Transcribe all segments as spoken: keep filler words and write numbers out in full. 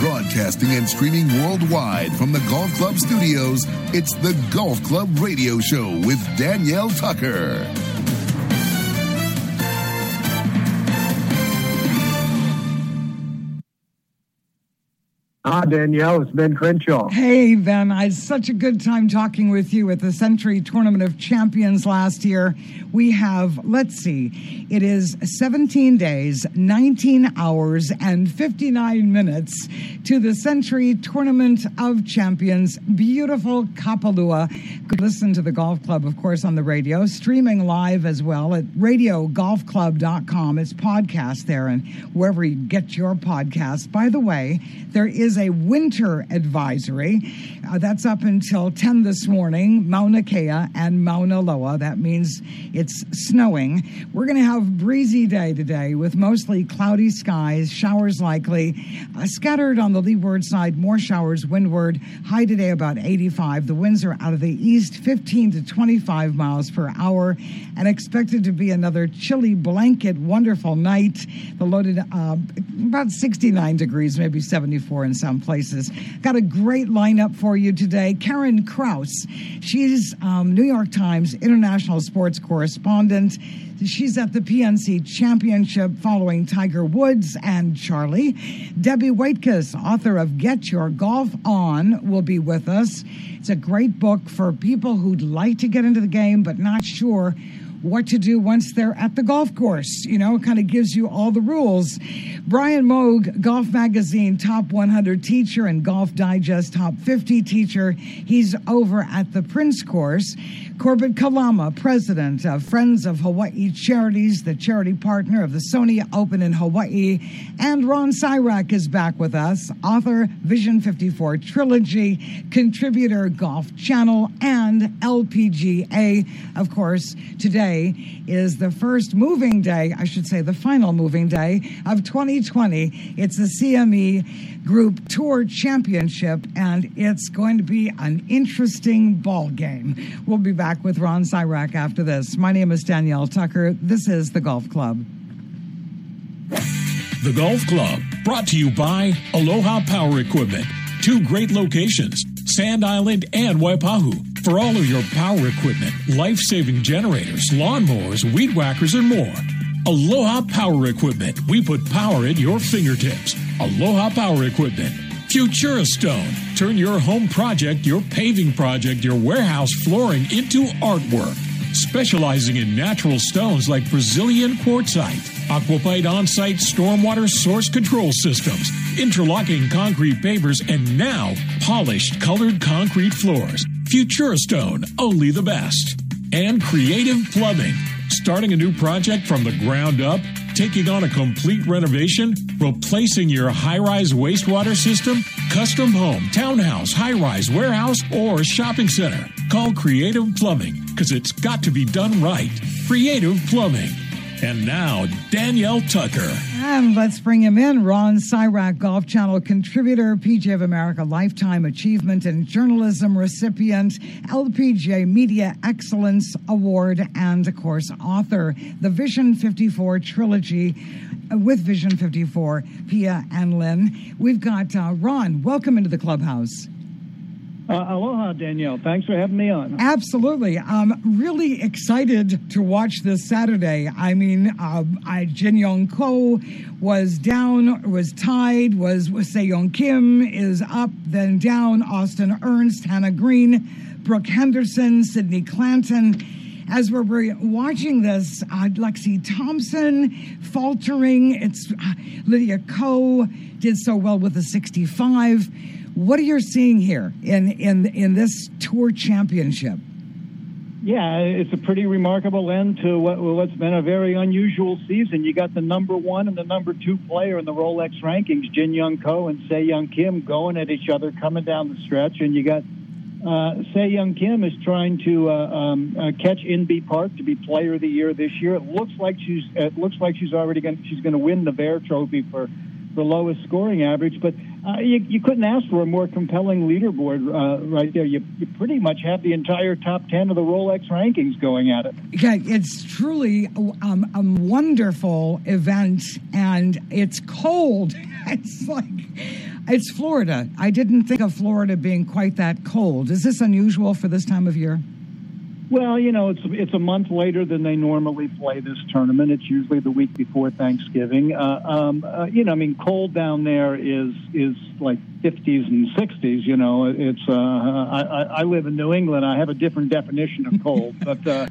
Broadcasting and streaming worldwide from the Golf Club studios, it's the Golf Club Radio Show with Danielle Tucker. Ah, Danielle, it's Ben Crenshaw. Hey, Ben. I had such a good time talking with you at the Century Tournament of Champions last year. We have, let's see, it is seventeen days, nineteen hours, and fifty-nine minutes to the Century Tournament of Champions. Beautiful Kapalua. Listen to the Golf Club, of course, on the radio, streaming live as well at radio golf club dot com. It's podcast there and wherever you get your podcasts. By the way, there is a winter advisory. Uh, that's up until ten this morning, Mauna Kea and Mauna Loa. That means it's snowing. We're going to have breezy day today with mostly cloudy skies, showers likely, uh, scattered on the leeward side, more showers windward. High today about eighty-five. The winds are out of the east, fifteen to twenty-five miles per hour, and expected to be another chilly blanket, wonderful night. The loaded uh, about sixty-nine degrees, maybe seventy-four in some places. Got a great lineup for you today. Karen Kraus, she's um, New York Times international sports correspondent. She's at the P N C Championship following Tiger Woods and Charlie. Debbie Waitkus, author of Get Your Golf On, will be with us. It's a great book for people who'd like to get into the game but not sure what to do once they're at the golf course. You know, it kind of gives you all the rules. Brian Moog, Golf Magazine Top one hundred teacher and Golf Digest Top fifty teacher. He's over at the Prince Course. Corbett Kalama, president of Friends of Hawaii Charities, the charity partner of the Sony Open in Hawaii. And Ron Cyrack is back with us, author, Vision fifty-four Trilogy, contributor, Golf Channel, and L P G A. Of course, today is the first moving day, I should say the final moving day of twenty twenty. It's the C M E Group Tour Championship, and it's going to be an interesting ball game. We'll be back with Ron Cyrack after this. My name is Danielle Tucker. This is The Golf Club. The Golf Club, brought to you by Aloha Power Equipment. Two great locations, Sand Island and Waipahu. For all of your power equipment, life-saving generators, lawnmowers, weed whackers, and more. Aloha Power Equipment. We put power at your fingertips. Aloha Power Equipment. Futura Stone. Turn your home project, your paving project, your warehouse flooring into artwork. Specializing in natural stones like Brazilian quartzite, Aquapite on-site stormwater source control systems, interlocking concrete pavers, and now polished colored concrete floors. Futura Stone, only the best. And Creative Plumbing. Starting a new project from the ground up, taking on a complete renovation, replacing your high-rise wastewater system, custom home, townhouse, high-rise, warehouse, or shopping center. Call Creative Plumbing, because it's got to be done right. Creative Plumbing. And now, Danielle Tucker. And let's bring him in. Ron Cyrack, Golf Channel contributor, P G A of America Lifetime Achievement and Journalism recipient, L P G A Media Excellence Award, and, of course, author. The Vision fifty-four Trilogy with Vision fifty-four, Pia and Lynn. We've got uh, Ron. Welcome into the clubhouse. Uh, aloha, Danielle. Thanks for having me on. Absolutely. I'm really excited to watch this Saturday. I mean, uh, I, Jin Young Ko was down, was tied, was, was Se-Young Kim is up, then down, Austin Ernst, Hannah Green, Brooke Henderson, Sydney Clanton. As we're watching this, uh, Lexi Thompson faltering. It's uh, Lydia Ko did so well with the sixty-five. What are you seeing here in, in, in this tour championship? Yeah, it's a pretty remarkable end to what, what's been a very unusual season. You got the number one and the number two player in the Rolex rankings, Jin Young Ko and Se-Young Kim, going at each other coming down the stretch. And you got uh, Se-Young Kim is trying to uh, um, uh, catch Inbee Park to be Player of the Year this year. It looks like she's it looks like she's already going she's going to win the Bear Trophy for the lowest scoring average, but uh, you, you couldn't ask for a more compelling leaderboard uh, right there. You, you pretty much have the entire top ten of the Rolex rankings going at it. Yeah, it's truly um, a wonderful event, and it's cold. It's like It's Florida. I didn't think of Florida being quite that cold. Is this unusual for this time of year? Well, you know, it's it's a month later than they normally play this tournament. It's usually the week before Thanksgiving. Uh, um, uh, you know, I mean, cold down there is is like fifties and sixties. You know, it's. Uh, I, I live in New England. I have a different definition of cold, but uh,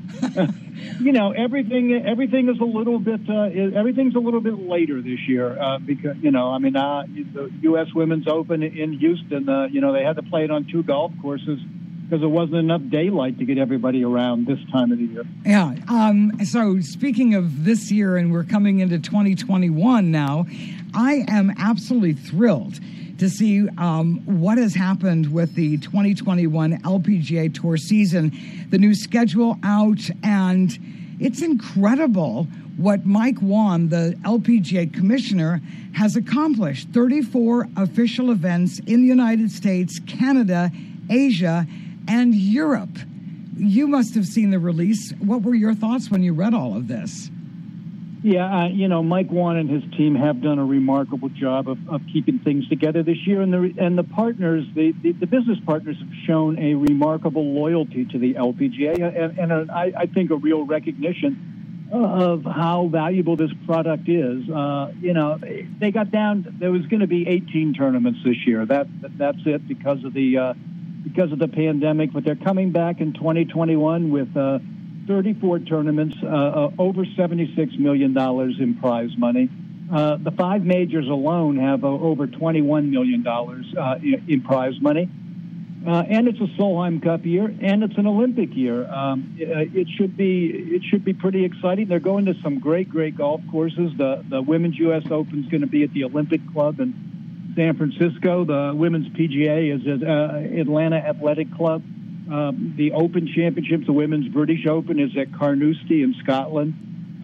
you know, everything everything is a little bit uh, everything's a little bit later this year uh, because you know, I mean, uh, the U S Women's Open in Houston. Uh, you know, they had to play it on two golf courses, because there wasn't enough daylight to get everybody around this time of the year. Yeah. Um, so speaking of this year, and we're coming into twenty twenty-one now, I am absolutely thrilled to see um, what has happened with the twenty twenty-one L P G A Tour season, the new schedule out, and it's incredible what Mike Whan, the L P G A commissioner, has accomplished. thirty-four official events in the United States, Canada, Asia, and Europe. You must have seen the release. What were your thoughts when you read all of this? Yeah, uh, you know, Mike Whan and his team have done a remarkable job of, of keeping things together this year, and the and the partners, the, the, the business partners, have shown a remarkable loyalty to the L P G A, and, and a, I, I think a real recognition of how valuable this product is. Uh, you know, they got down. There was going to be eighteen tournaments this year. That, that that's it because of the. Uh, because of the pandemic, but they're coming back in twenty twenty-one with uh, thirty-four tournaments, uh, uh, over seventy-six million dollars in prize money. Uh, the five majors alone have uh, over twenty-one million dollars uh, in, in prize money. Uh, and it's a Solheim Cup year, and it's an Olympic year. Um, it, it should be it should be pretty exciting. They're going to some great, great golf courses. The, the Women's U S Open is going to be at the Olympic Club in San Francisco. The Women's P G A is at uh, Atlanta Athletic Club. Um, the Open Championships, the Women's British Open, is at Carnoustie in Scotland.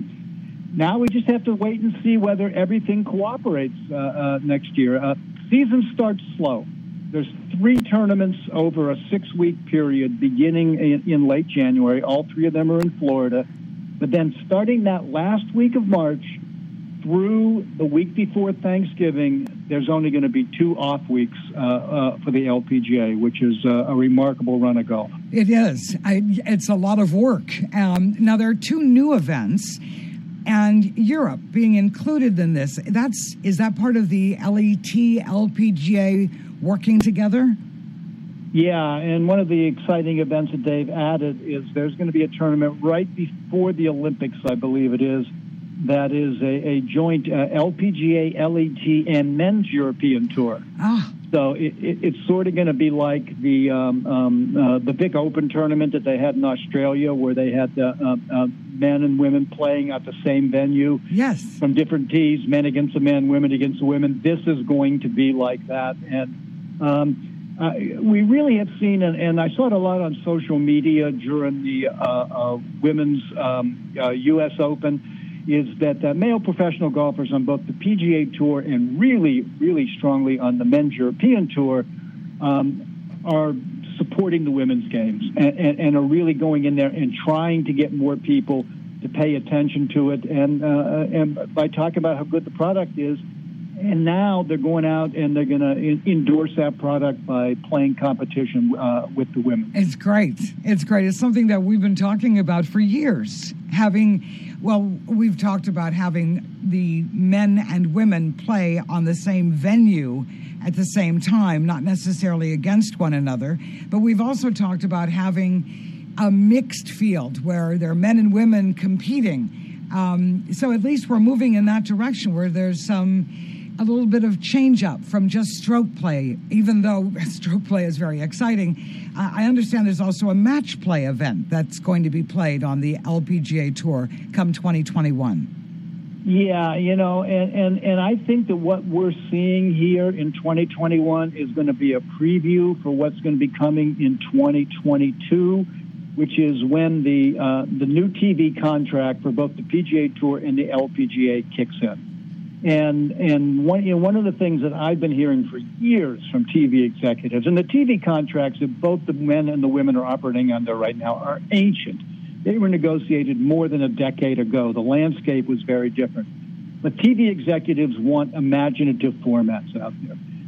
Um, now we just have to wait and see whether everything cooperates uh, uh, next year. Uh, season starts slow. There's three tournaments over a six-week period beginning in, in late January. All three of them are in Florida. But then starting that last week of March through the week before Thanksgiving, there's only going to be two off weeks uh, uh, for the L P G A, which is uh, a remarkable run of golf. It is. I, it's a lot of work. Um, now, there are two new events, and Europe being included in this. That's is that part of the L E T, L P G A working together? Yeah, and one of the exciting events that they've added is there's going to be a tournament right before the Olympics, I believe it is, that is a, a joint uh, L P G A, L E T, and Men's European Tour. Ah. So it, it, it's sort of going to be like the um, um, uh, the big Open tournament that they had in Australia, where they had uh, uh, uh, men and women playing at the same venue. Yes. From different tees, men against the men, women against the women. This is going to be like that. And um, uh, we really have seen, and, and I saw it a lot on social media during the uh, uh, women's um, uh, U S Open, is that uh, male professional golfers on both the P G A Tour and really, really strongly on the Men's European Tour um, are supporting the women's games and, and, and are really going in there and trying to get more people to pay attention to it. And, uh, and by talking about how good the product is, and now they're going out and they're going to in- endorse that product by playing competition uh, with the women. It's great. It's great. It's something that we've been talking about for years. Having, well, we've talked about having the men and women play on the same venue at the same time, not necessarily against one another. But we've also talked about having a mixed field where there are men and women competing. Um, so at least we're moving in that direction where there's some... a little bit of change up from just stroke play, even though stroke play is very exciting. Uh, I understand there's also a match play event that's going to be played on the L P G A Tour come twenty twenty-one. Yeah, you know, and, and, and I think that what we're seeing here in twenty twenty-one is going to be a preview for what's going to be coming in twenty twenty-two, which is when the uh, the new T V contract for both the P G A Tour and the L P G A kicks in. And and one you know, one of the things that I've been hearing for years from T V executives, and the T V contracts that both the men and the women are operating under right now are ancient. They were negotiated more than a decade ago. The landscape was very different. But T V executives want imaginative formats out there.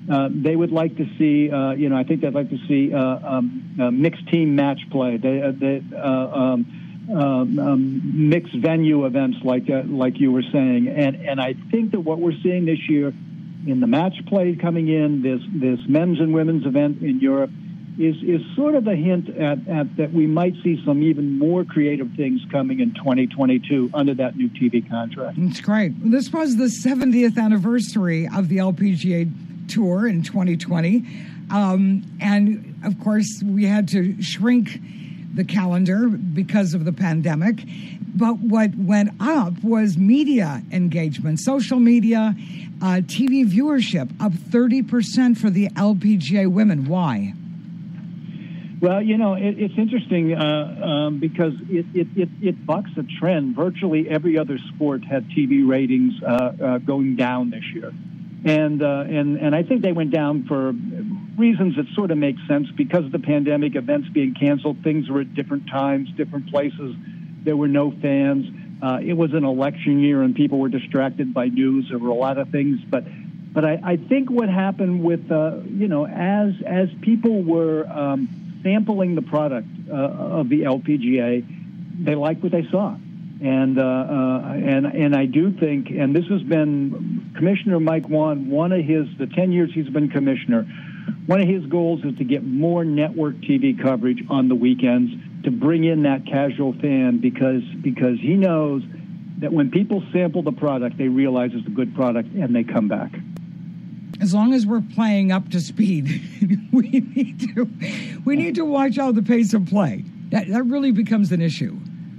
uh, they would like to see, uh, you know, I think they'd like to see uh, um, uh, mixed team match play. They, uh, they uh, um, um, um, mixed venue events, like uh, like you were saying, and and I think that what we're seeing this year in the match play coming in, this this men's and women's event in Europe, is is sort of a hint at, at that we might see some even more creative things coming in twenty twenty-two under that new T V contract. It's great. This was the seventieth anniversary of the L P G A Tour in twenty twenty. Um, and, of course, we had to shrink the calendar because of the pandemic. But what went up was media engagement, social media, uh, T V viewership, up thirty percent for the L P G A women. Why? Well, you know, it, it's interesting uh, um, because it, it, it, it bucks a trend. Virtually every other sport had T V ratings uh, uh, going down this year. And, uh, and, and I think they went down for reasons that sort of make sense because of the pandemic, events being canceled, things were at different times, different places. There were no fans. Uh, it was an election year and people were distracted by news. There were a lot of things. But but I, I think what happened with, uh, you know, as as people were um, sampling the product uh, of the L P G A, they liked what they saw. And, uh, uh, and, and I do think, and this has been Commissioner Mike Whan, one of his, the ten years he's been commissioner, one of his goals is to get more network T V coverage on the weekends to bring in that casual fan because because he knows that when people sample the product, they realize it's a good product and they come back. As long as we're playing up to speed, we need to we need to watch out the pace of play. That that really becomes an issue.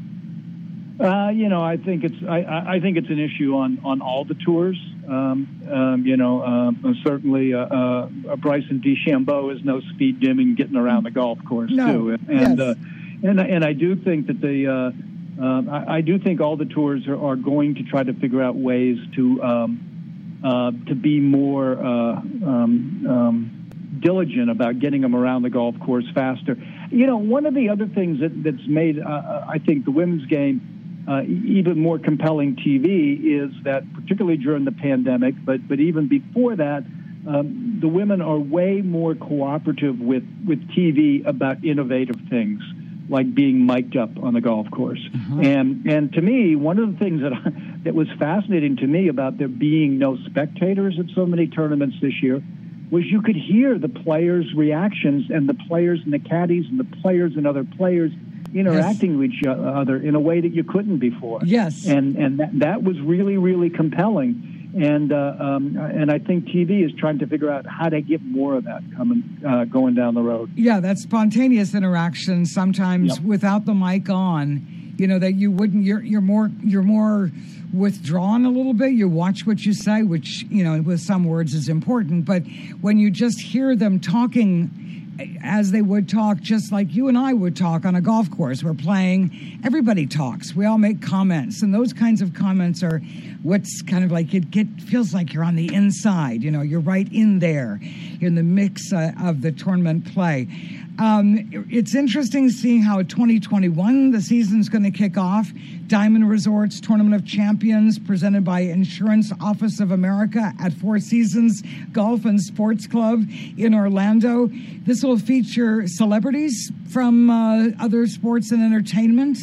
Uh, you know, I think it's I, I think it's an issue on, on all the tours. Um, um, you know, uh, certainly uh, uh, Bryson DeChambeau is no speed dimming getting around the golf course no. too, and yes. uh, and and I do think that the uh, uh, I, I do think all the tours are, are going to try to figure out ways to um, uh, to be more uh, um, um, diligent about getting them around the golf course faster. You know, one of the other things that, that's made uh, I think the women's game Uh, even more compelling T V is that, particularly during the pandemic, but but even before that, um, the women are way more cooperative with, with T V about innovative things, like being mic'd up on the golf course. Uh-huh. And and to me, one of the things that I, that was fascinating to me about there being no spectators at so many tournaments this year was you could hear the players' reactions and the players and the caddies and the players and other players interacting yes. with each other in a way that you couldn't before. Yes. And and that, that was really, really compelling. And uh, um, and I think T V is trying to figure out how to get more of that coming uh, going down the road. Yeah, that spontaneous interaction sometimes yep. without the mic on, you know, that you wouldn't you're you're more you're more withdrawn a little bit. You watch what you say, which, you know, with some words is important, but when you just hear them talking as they would talk, just like you and I would talk on a golf course. We're playing, everybody talks. We all make comments, and those kinds of comments are what's kind of like, it get, feels like you're on the inside. You know, you're right in there. You're in the mix uh, of the tournament play. Um, it's interesting seeing how twenty twenty-one, the season's going to kick off. Diamond Resorts Tournament of Champions, presented by Insurance Office of America at Four Seasons Golf and Sports Club in Orlando. This will feature celebrities from uh, other sports and entertainment.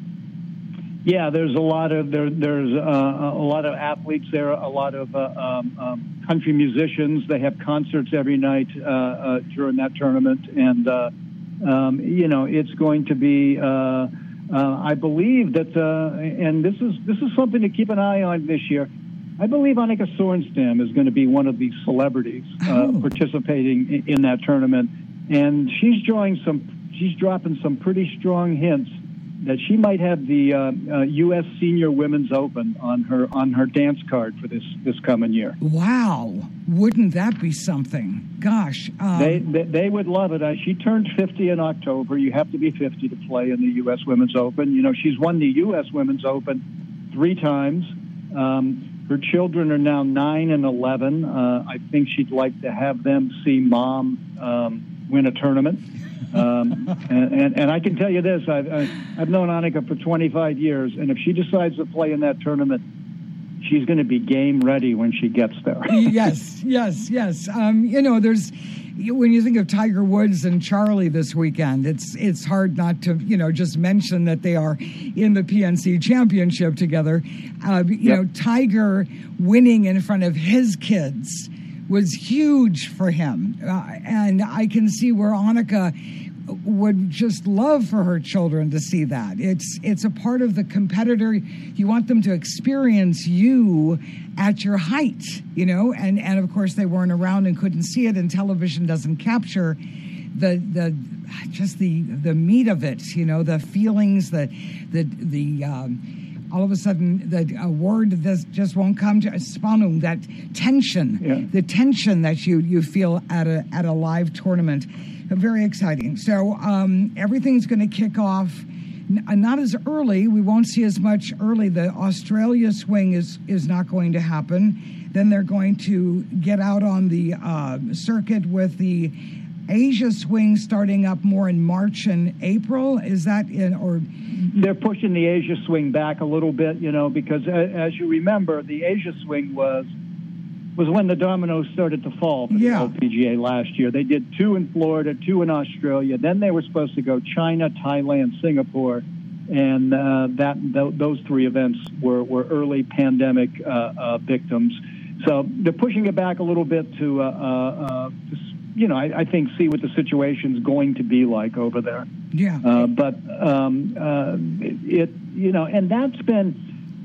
Yeah, there's a lot of there, there's uh, a lot of athletes there, a lot of uh, um, um, country musicians. They have concerts every night uh, uh, during that tournament, and uh, um, you know it's going to be. Uh, uh, I believe that, uh, and this is this is something to keep an eye on this year. I believe Annika Sorenstam is going to be one of these celebrities uh, oh. participating in, in that tournament, and she's drawing some. She's dropping some pretty strong hints that she might have the uh, uh, U S Senior Women's Open on her on her dance card for this, this coming year. Wow. Wouldn't that be something? Gosh. Um... They, they they would love it. Uh, she turned fifty in October. You have to be fifty to play in the U S Women's Open. You know, she's won the U S Women's Open three times. Um, her children are now nine and eleven. Uh, I think she'd like to have them see Mom um, win a tournament. um, and, and, and I can tell you this, I've, I've known Annika for twenty-five years, and if she decides to play in that tournament, she's going to be game ready when she gets there. yes, yes, yes. Um, you know, there's when you think of Tiger Woods and Charlie this weekend, it's it's hard not to, you know, just mention that they are in the P N C Championship together. Uh, you yep. know, Tiger winning in front of his kids was huge for him. Uh, and I can see where Annika would just love for her children to see that. It's it's a part of the competitor. You want them to experience you at your height, you know, and, and of course they weren't around and couldn't see it, and television doesn't capture the the just the the meat of it, you know, the feelings, the the the um, all of a sudden the a word that just won't come to Spannung, that tension, yeah. the tension that you you feel at a at a live tournament. Very exciting. So um, everything's going to kick off, n- not as early. We won't see as much early. The Australia swing is, is not going to happen. Then they're going to get out on the uh, circuit with the Asia swing starting up more in March and April. Is that in or? They're pushing the Asia swing back a little bit, you know, because as you remember, the Asia swing was was when the dominoes started to fall for the yeah. L P G A last year. They did two in Florida, two in Australia. Then they were supposed to go China, Thailand, Singapore, and uh, that th- those three events were, were early pandemic uh, uh, victims. So they're pushing it back a little bit to, uh, uh, you know, I, I think see what the situation's going to be like over there. Yeah. Uh, but um, uh, it, you know, and that's been.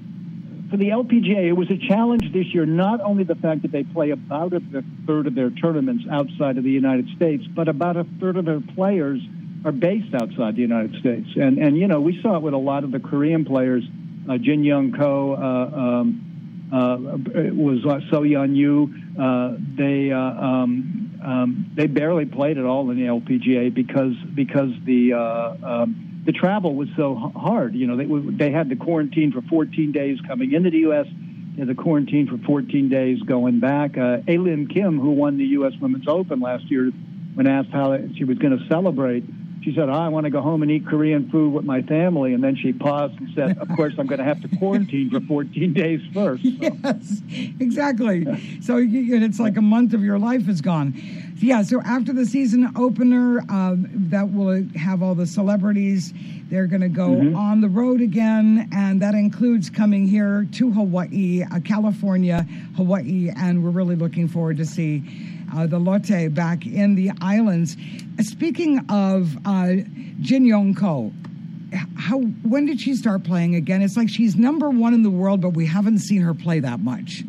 For the L P G A, it was a challenge this year, not only the fact that they play about a third of their tournaments outside of the United States, but about a third of their players are based outside the United States. And, and you know, we saw it with a lot of the Korean players. Uh, Jin Young Ko uh, um, uh, was uh, So Yeon Yu. Uh, they uh, um, um, they barely played at all in the L P G A because because the uh, um, the travel was so hard. You know, they they had the quarantine for fourteen days coming into the U S, they had the quarantine for fourteen days going back. Uh, Ailin Kim, who won the U S Women's Open last year, when asked how she was going to celebrate, she said, oh, I want to go home and eat Korean food with my family. And then she paused and said, of course, I'm going to have to quarantine for fourteen days first. So. Yes, exactly. Yeah. So you, it's like a month of your life is gone. Yeah, so after the season opener, um, that will have all the celebrities. They're going to go mm-hmm. on the road again, and that includes coming here to Hawaii, uh, California, Hawaii, and we're really looking forward to see uh, the Lotte back in the islands. Speaking of uh, Jin Young Ko, how when did she start playing again? It's like she's number one in the world, but we haven't seen her play that much.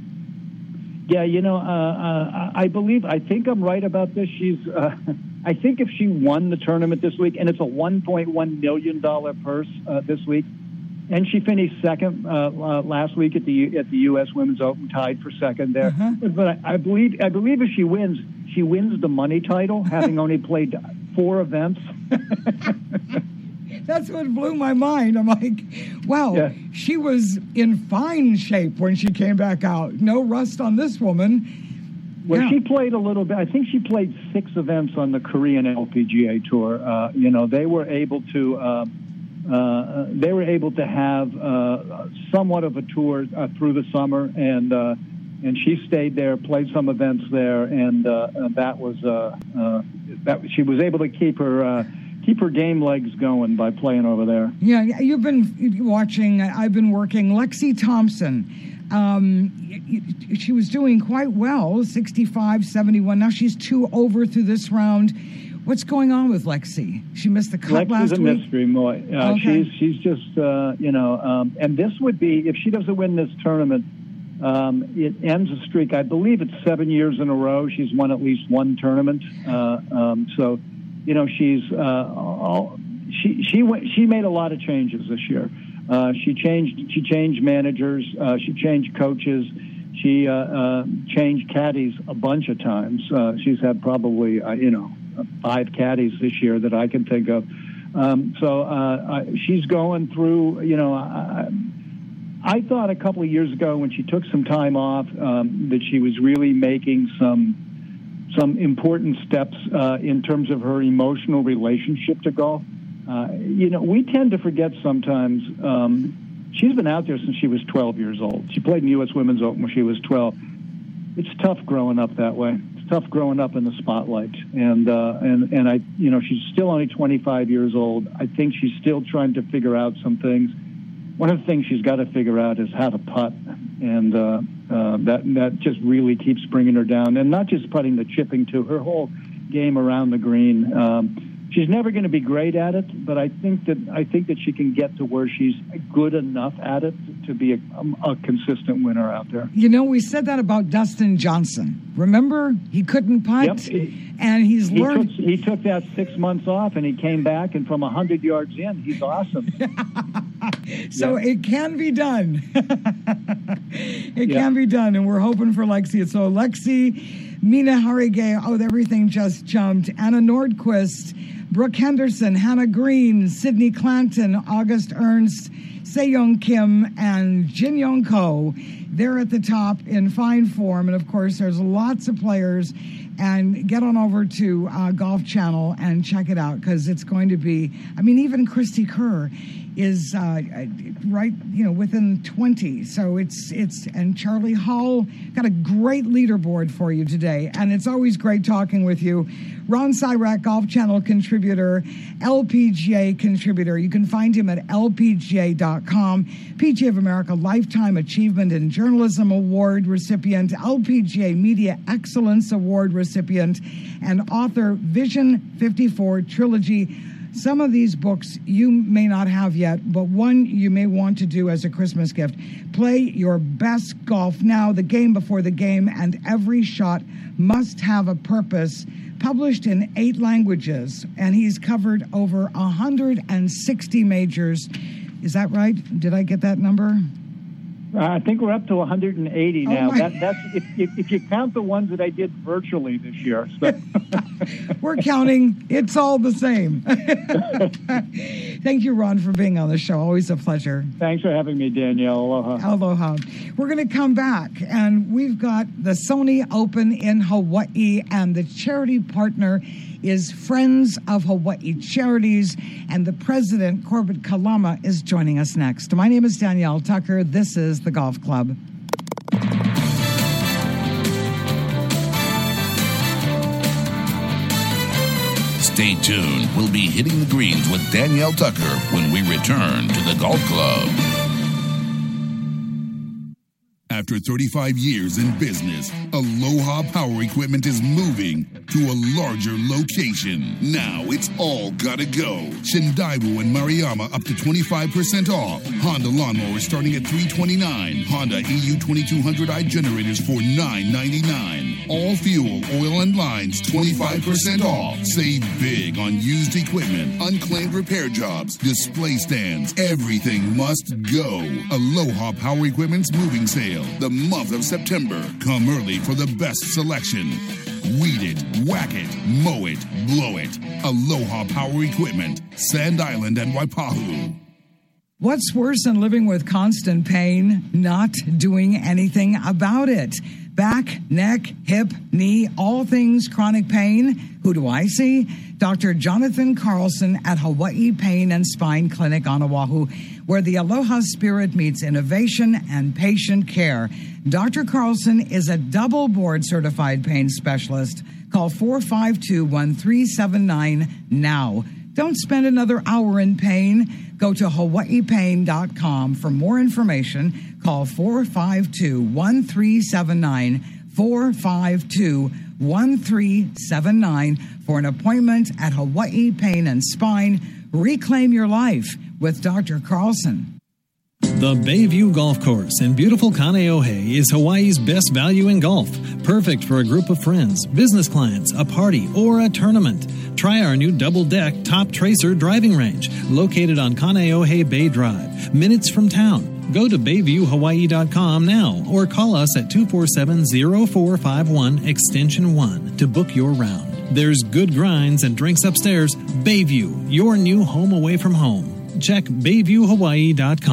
Yeah, you know, uh, uh, I believe, I think I'm right about this. She's, uh, I think if she won the tournament this week, and it's a one point one million dollars purse uh, this week, and she finished second uh, uh, last week at the at the U S Women's Open, tied for second there. Uh-huh. But I, I believe, I believe if she wins, she wins the money title, having only played four events. That's what blew my mind. I'm like, wow, yeah. She was in fine shape when she came back out. No rust on this woman. Well, yeah. She played a little bit. I think she played six events on the Korean L P G A tour. Uh, you know, they were able to uh, uh, they were able to have uh, somewhat of a tour uh, through the summer, and uh, and she stayed there, played some events there, and uh, that was uh, uh, that she was able to keep her. Uh, Keep her game legs going by playing over there. Yeah, you've been watching. I've been working. Lexi Thompson, um, she was doing quite well, sixty-five, seventy-one. Now she's two over through this round. What's going on with Lexi? She missed the cut Lexi's last week? Lexi's a mystery, Moy. Uh, okay. She's she's just, uh, you know, um, and this would be, if she doesn't win this tournament, um, it ends a streak. I believe it's seven years in a row. She's won at least one tournament. Uh, um, so... You know, she's uh, all, she she went, she made a lot of changes this year. Uh, she changed she changed managers. Uh, she changed coaches. She uh, uh, changed caddies a bunch of times. Uh, she's had probably uh, you know five caddies this year that I can think of. Um, so uh, I, she's going through. You know, I, I thought a couple of years ago when she took some time off um, that she was really making some. some important steps uh, in terms of her emotional relationship to golf. Uh, you know, we tend to forget sometimes um, she's been out there since she was twelve years old. She played in the U S Women's Open when she was twelve. It's tough growing up that way. It's tough growing up in the spotlight. And, uh, and, and I, you know, she's still only twenty-five years old. I think she's still trying to figure out some things. One of the things she's got to figure out is how to putt. And, uh, uh, that, that just really keeps bringing her down. And not just putting, the chipping too, her whole game around the green. Um, She's never going to be great at it, but I think that I think that she can get to where she's good enough at it to be a, a consistent winner out there. You know, we said that about Dustin Johnson. Remember, he couldn't putt, yep. he, and he's he learned. Took, he took that six months off, and he came back, and from a hundred yards in, he's awesome. So yeah. it can be done. it yeah. can be done, and we're hoping for Lexi. So Lexi, Mina Harige, oh, everything just jumped. Anna Nordquist, Brooke Henderson, Hannah Green, Sydney Clanton, August Ernst, Se-Young Kim, and Jin Young Ko. They're at the top in fine form. And, of course, there's lots of players. And get on over to uh, Golf Channel and check it out, because it's going to be, I mean, even Christy Kerr is uh, right, you know, within twenty. So it's, it's, and Charlie Hall, got a great leaderboard for you today. And it's always great talking with you. Ron Syrak, Golf Channel contributor, L P G A contributor. You can find him at L P G A dot com. P G A of America Lifetime Achievement in Journalism Award recipient, L P G A Media Excellence Award recipient, and author Vision fifty-four Trilogy. Some of these books you may not have yet, but one you may want to do as a Christmas gift. Play your best golf now, the game before the game, and every shot must have a purpose. Published in eight languages, and he's covered over one hundred sixty majors. Is that right? Did I get that number? Uh, I think we're up to one hundred eighty now. Oh that, that's if, if, if you count the ones that I did virtually this year. So. We're counting. It's all the same. Thank you, Ron, for being on the show. Always a pleasure. Thanks for having me, Danielle. Aloha. Aloha. We're going to come back, and we've got the Sony Open in Hawaii, and the charity partner is Friends of Hawaii Charities, and the president, Corbett Kalama, is joining us next. My name is Danielle Tucker. This is The Golf Club. Stay tuned. We'll be hitting the greens with Danielle Tucker when we return to the Golf Club. After thirty-five years in business, Aloha Power Equipment is moving to a larger location. Now it's all gotta go. Shindaiwu and Maruyama up to twenty-five percent off. Honda lawnmowers starting at three hundred twenty-nine dollars. Honda E U twenty-two hundred i generators for nine ninety-nine. All fuel, oil, and lines twenty-five percent off. Save big on used equipment, unclaimed repair jobs, display stands. Everything must go. Aloha Power Equipment's moving sale. The month of September. Come early for the best selection. Weed it, whack it, mow it, blow it. Aloha Power Equipment, Sand Island and Waipahu. What's worse than living with constant pain? Not doing anything about it. Back, neck, hip, knee, all things chronic pain. Who do I see? Doctor Jonathan Carlson at Hawaii Pain and Spine Clinic on Oahu, where the Aloha spirit meets innovation and patient care. Doctor Carlson is a double board certified pain specialist. Call four five two, one three seven nine now. Don't spend another hour in pain. Go to hawaii pain dot com for more information. Call four five two, one three seven nine, four five two, one three seven nine for an appointment at Hawaii Pain and Spine. Reclaim your life with Doctor Carlson. The Bayview Golf Course in beautiful Kaneohe is Hawaii's best value in golf. Perfect for a group of friends, business clients, a party, or a tournament. Try our new double-deck Top Tracer driving range, located on Kaneohe Bay Drive, minutes from town. Go to bayview hawaii dot com now or call us at two four seven, zero four five one, extension one to book your round. There's good grinds and drinks upstairs. Bayview, your new home away from home. Check bayview hawaii dot com.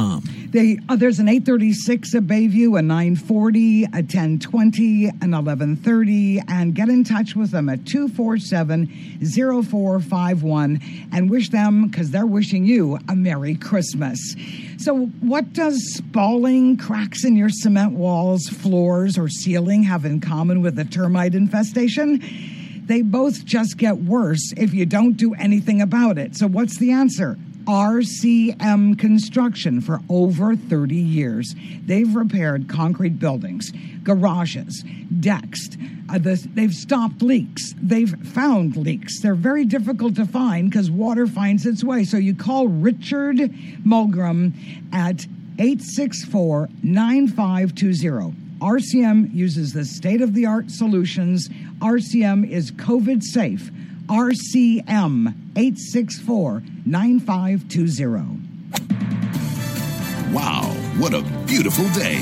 They, uh, there's an eight thirty-six at Bayview, a nine forty, a ten twenty, an eleven thirty, and get in touch with them at two four seven, zero four five one and wish them, because they're wishing you, a Merry Christmas. So what does spalling, cracks in your cement walls, floors, or ceiling have in common with a termite infestation? They both just get worse if you don't do anything about it. So what's the answer? R C M Construction. For over thirty years, they've repaired concrete buildings, garages, decks. Uh, the, they've stopped leaks. They've found leaks. They're very difficult to find because water finds its way. So you call Richard Mulgrim at eight six four, nine five two zero. R C M uses the state-of-the-art solutions. R C M is COVID safe. R C M, eight six four, nine five two zero. Wow, what a beautiful day.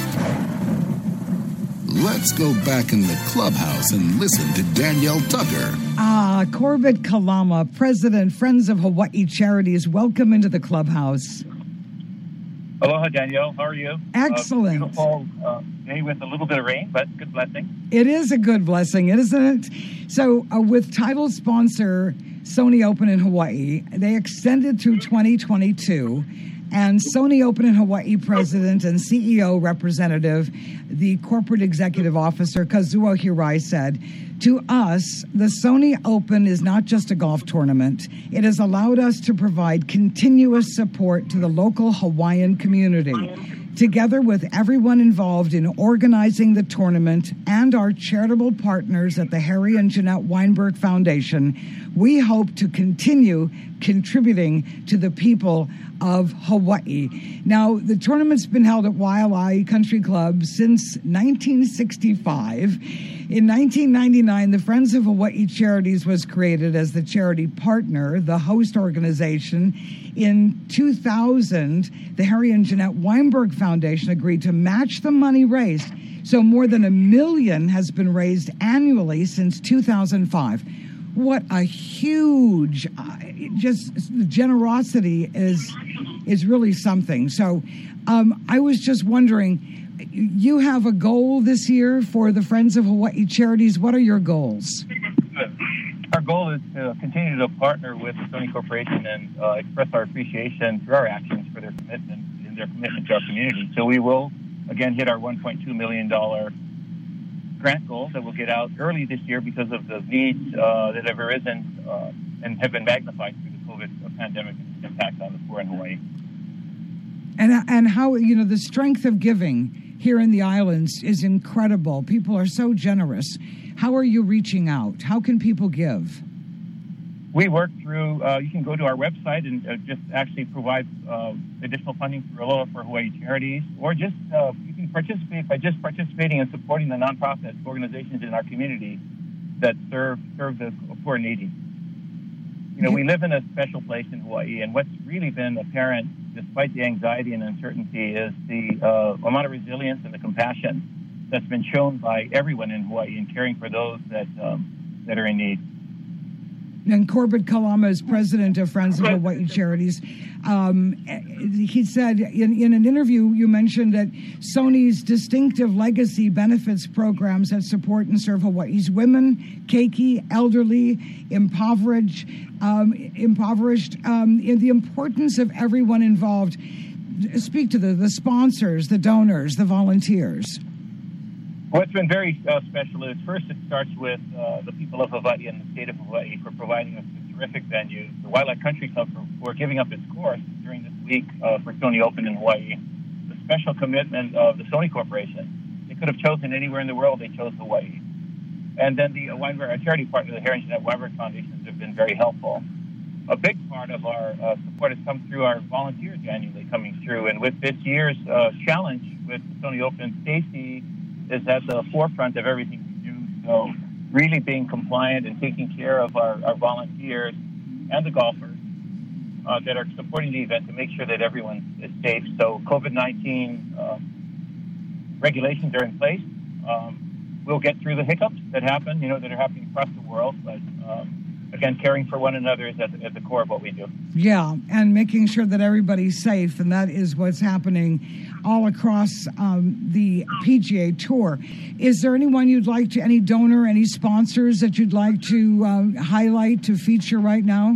Let's go back in the clubhouse and listen to Danielle Tucker. Ah, Corbett Kalama, President, Friends of Hawaii Charities. Welcome into the clubhouse. Aloha, Danielle. How are you? Excellent. Uh, beautiful uh, day with a little bit of rain, but good blessing. It is a good blessing, isn't it? So uh, with title sponsor Sony Open in Hawaii, they extended through twenty twenty-two. And Sony Open in Hawaii president and C E O representative, the corporate executive officer, Kazuo Hirai, said, to us, the Sony Open is not just a golf tournament. It has allowed us to provide continuous support to the local Hawaiian community. Together with everyone involved in organizing the tournament and our charitable partners at the Harry and Jeanette Weinberg Foundation, we hope to continue contributing to the people of Hawaii. Now, the tournament's been held at Waialae Country Club since nineteen sixty-five. In nineteen ninety-nine, the Friends of Hawaii Charities was created as the charity partner, the host organization. In two thousand, the Harry and Jeanette Weinberg Foundation agreed to match the money raised. So more than a million has been raised annually since two thousand five. What a huge, uh, just the generosity is is really something. So um, I was just wondering, you have a goal this year for the Friends of Hawaii Charities. What are your goals? Our goal is to continue to partner with the Sony Corporation and uh, express our appreciation through our actions for their commitment and their commitment to our community. So we will, again, hit our one point two million dollars grant goal that will get out early this year because of the needs uh, that have arisen uh, and have been magnified through the COVID pandemic and impact on the poor in Hawaii. And and how, you know, the strength of giving here in the islands is incredible. People are so generous. How are you reaching out? How can people give? We work through, uh, you can go to our website and uh, just actually provide uh, additional funding through Aloha for Hawaii Charities, or just uh, you can participate by just participating and supporting the nonprofit organizations in our community that serve serve the poor and needy. You know, we live in a special place in Hawaii, and what's really been apparent, despite the anxiety and uncertainty, is the uh, amount of resilience and the compassion that's been shown by everyone in Hawaii in caring for those that um, that are in need. And Corbett Kalama is president of Friends of Hawaii Charities. Um, he said in, in an interview, you mentioned that Sony's distinctive legacy benefits programs that support and serve Hawaii's women, keiki, elderly, impoverished, um, impoverished, um, in the importance of everyone involved. Speak to the, the sponsors, the donors, the volunteers. What's been very uh, special is, first, it starts with uh, the people of Hawaii and the state of Hawaii for providing us a terrific venue. The Waialae Country Club for, for giving up its course during this week uh, for Sony Open in Hawaii. The special commitment of the Sony Corporation. They could have chosen anywhere in the world. They chose Hawaii. And then the uh, Weinberg, our charity partner, the Harry and Jeanette Weinberg Foundations, have been very helpful. A big part of our uh, support has come through our volunteers annually coming through. And with this year's uh, challenge with Sony Open, Stacy is at the forefront of everything we do. So really being compliant and taking care of our, our volunteers and the golfers uh, that are supporting the event to make sure that everyone is safe. So COVID nineteen um, regulations are in place. Um, we'll get through the hiccups that happen, you know, that are happening across the world, but um, again, caring for one another is at the, at the core of what we do. Yeah, and making sure that everybody's safe, and that is what's happening all across um, the P G A Tour. Is there anyone you'd like to, any donor, any sponsors that you'd like to uh, highlight, to feature right now?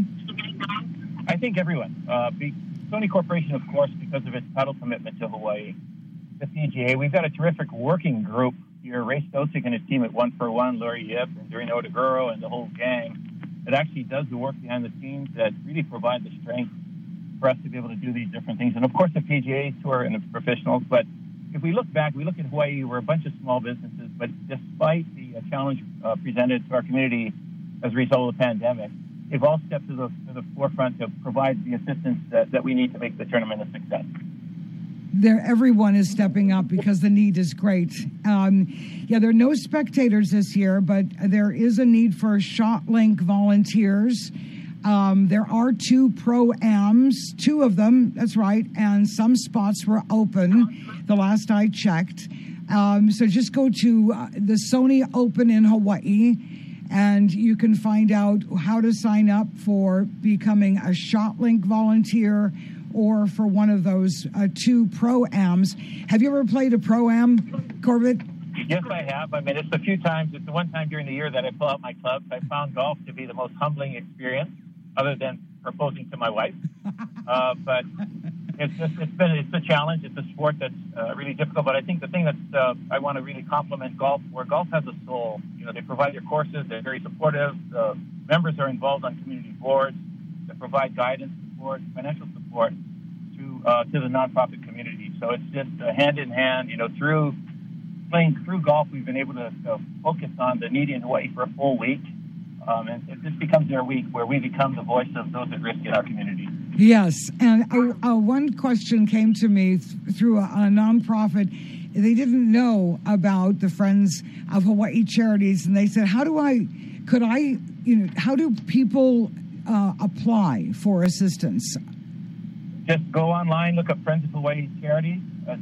I think everyone. Uh, be, Sony Corporation, of course, because of its title commitment to Hawaii. The P G A, we've got a terrific working group here. Ray Stosik and his team at One for One, Lori Yip, and Doreen Odeguro, and the whole gang that actually does the work behind the scenes that really provide the strength for us to be able to do these different things. And, of course, the P G A Tour and the professionals. But if we look back, we look at Hawaii, we're a bunch of small businesses, but despite the uh, challenge uh, presented to our community as a result of the pandemic, they've all stepped to the, to the forefront to provide the assistance that, that we need to make the tournament a success. There, everyone is stepping up because the need is great. Um, yeah, there are no spectators this year, but there is a need for ShotLink volunteers. Um, there are two pro-ams, two of them, that's right, and some spots were open the last I checked. Um, so just go to uh, the Sony Open in Hawaii, and you can find out how to sign up for becoming a ShotLink volunteer or for one of those uh, two pro-ams. Have you ever played a pro-am, Corbett? Yes, I have. I mean, it's a few times. It's the one time during the year that I pull out my clubs. I found golf to be the most humbling experience, other than proposing to my wife. Uh, but it's just, it's been, it's a challenge. It's a sport that's uh, really difficult. But I think the thing that uh, I want to really compliment golf, where golf has a soul. You know, they provide their courses. They're very supportive. The members are involved on community boards that provide guidance, support, financial support to uh, to the nonprofit community. So it's just uh, hand in hand. You know, through playing through golf, we've been able to uh, focus on the needy in Hawaii for a full week. Um, and it just becomes their week where we become the voice of those at risk in our community. Yes, and uh, uh, one question came to me th- through a, a nonprofit. They didn't know about the Friends of Hawaii Charities, and they said, "How do I? Could I? You know, how do people uh, apply for assistance?" Just go online, look up Friends of Hawaii Charities, uh,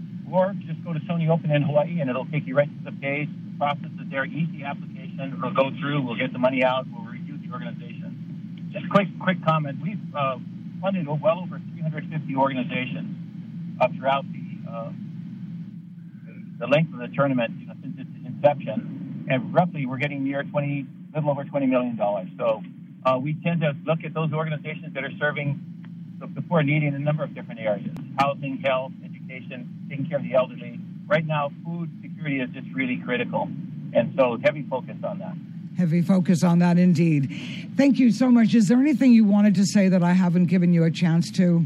or just go to Sony Open in Hawaii, and it'll take you right to the page. The process is there, easy application. We'll go through, we'll get the money out, we'll review the organization. Just quick, quick comment. We've uh, funded well over three hundred fifty organizations uh, throughout the uh, the length of the tournament, you know, since its inception, and roughly we're getting near twenty, little over twenty million dollars. So uh, we tend to look at those organizations that are serving the, the poor and needy in a number of different areas: housing, health, education, taking care of the elderly. Right now, food security is just really critical. And so heavy focus on that. Heavy focus on that, indeed. Thank you so much. Is there anything you wanted to say that I haven't given you a chance to?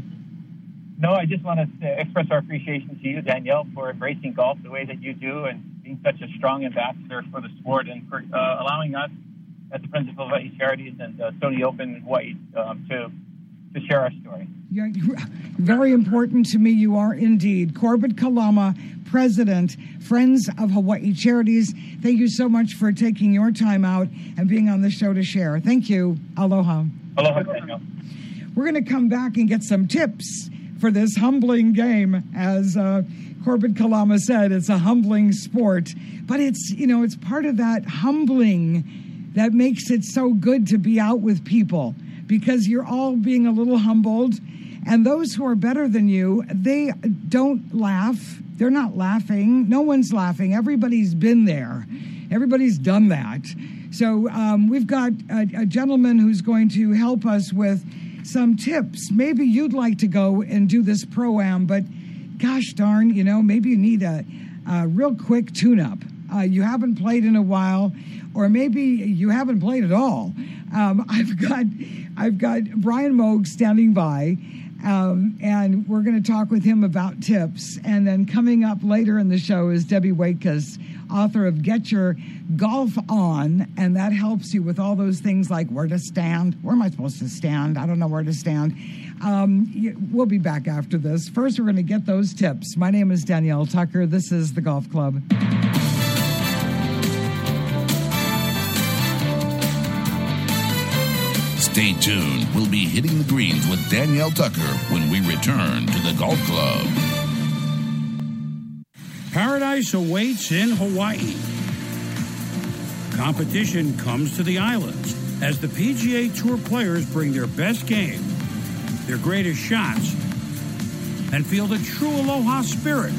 No, I just want to express our appreciation to you, Danielle, for embracing golf the way that you do and being such a strong ambassador for the sport, and for uh, allowing us at the Friends of Hawaii Charities and uh, Sony Open in Hawaii um, to to share our story. You're very important to me. You are indeed. Corbett Kalama, President, Friends of Hawaii Charities. Thank you so much for taking your time out and being on the show to share. Thank you. Aloha. Aloha, Daniel. We're going to come back and get some tips for this humbling game. As uh, Corbett Kalama said, it's a humbling sport. But it's, you know, it's part of that humbling that makes it so good to be out with people, because you're all being a little humbled. And those who are better than you, they don't laugh. They're not laughing. No one's laughing. Everybody's been there. Everybody's done that. So um, we've got a, a gentleman who's going to help us with some tips. Maybe you'd like to go and do this pro-am, but gosh darn, you know, maybe you need a, a real quick tune-up. Uh, you haven't played in a while, or maybe you haven't played at all. Um, I've got I've got Brian Moog standing by, um, and we're going to talk with him about tips. And then coming up later in the show is Debbie Waitkus, author of Get Your Golf On, and that helps you with all those things like where to stand. Where am I supposed to stand? I don't know where to stand. Um, we'll be back after this. First, we're going to get those tips. My name is Danielle Tucker. This is the Golf Club. Stay tuned. We'll be hitting the greens with Danielle Tucker when we return to the Golf Club. Paradise awaits in Hawaii. Competition comes to the islands. as the P G A Tour players bring their best game, their greatest shots, and feel the true Aloha spirit.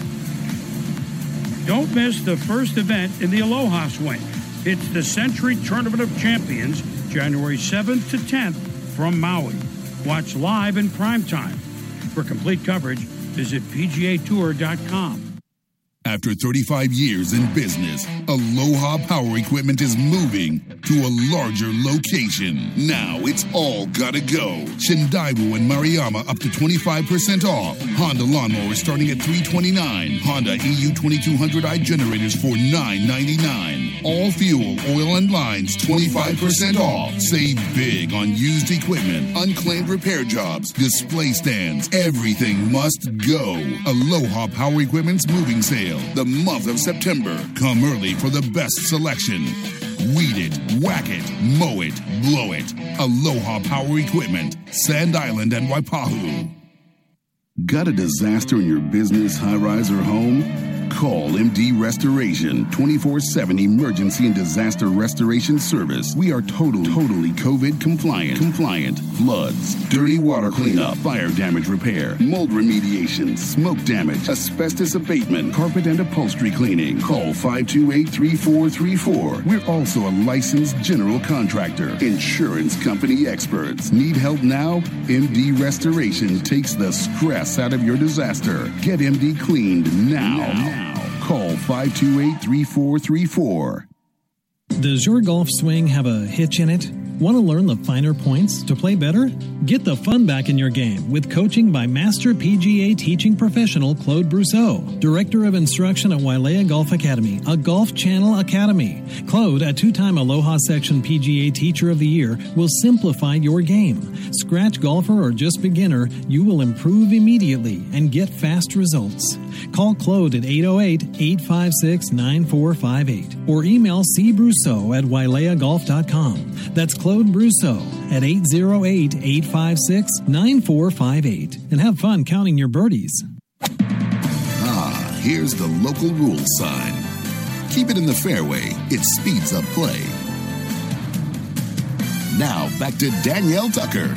Don't miss the first event in the Aloha Swing. It's the Century Tournament of Champions, January seventh to tenth from Maui. Watch live in prime time. For complete coverage, visit P G A Tour dot com. After thirty-five years in business, Aloha Power Equipment is moving to a larger location. Now it's all gotta go. Shindaibu and Maruyama up to twenty-five percent off. Honda lawnmowers starting at three hundred twenty-nine dollars. Honda E U twenty-two hundred i generators for nine ninety-nine. All fuel, oil, and lines twenty-five percent off. Save big on used equipment, unclaimed repair jobs, display stands. Everything must go. Aloha Power Equipment's moving sale. The month of September. Come early for the best selection. Weed it, whack it, mow it, blow it. Aloha Power Equipment, Sand Island and Waipahu. Got a disaster in your business, high-rise, or home? Call M D Restoration, twenty-four seven emergency and disaster restoration service. We are totally, totally COVID compliant. Compliant. Floods, dirty water cleanup, fire damage repair, mold remediation, smoke damage, asbestos abatement, carpet and upholstery cleaning. Call five two eight, three four three four. We're also a licensed general contractor. Insurance company experts. Need help now? M D Restoration takes the stress out of your disaster. Get M D cleaned now. now. Call five two eight, three four three four. Does your golf swing have a hitch in it? Want to learn the finer points to play better? Get the fun back in your game with coaching by Master P G A teaching professional Claude Brousseau, Director of Instruction at Wailea Golf Academy, a Golf Channel academy. Claude, a two-time Aloha Section P G A Teacher of the Year, will simplify your game. Scratch golfer or just beginner, you will improve immediately and get fast results. Call Claude at eight oh eight, eight five six, nine four five eight or email c brousseau at wailea golf dot com. That's Claude Brousseau at eight oh eight, eight five six, nine four five eight. And have fun counting your birdies. Ah, here's the local rules sign. Keep it in the fairway. It speeds up play. Now, back to Danielle Tucker.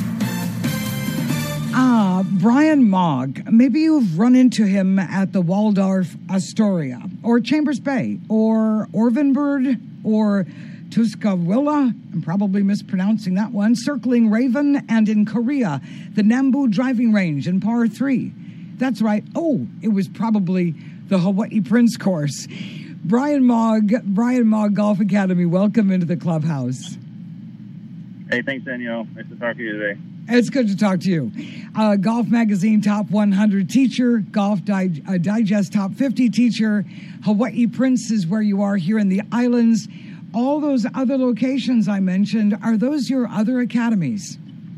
Ah, Brian Mogg. Maybe you've run into him at the Waldorf Astoria, or Chambers Bay, or Orvanburg, or Tuskawilla, I'm probably mispronouncing that one, Circling Raven, and in Korea, the Nambu Driving Range in Par three. That's right. Oh, it was probably the Hawaii Prince course. Brian Mogg, Brian Mogg Golf Academy, welcome into the clubhouse. Hey, thanks, Danielle. Nice to talk to you today. It's good to talk to you. Uh, Golf Magazine Top one hundred teacher, Golf Di- uh, Digest Top fifty teacher, Hawaii Prince is where you are here in the islands. All those other locations I mentioned, are those your other academies?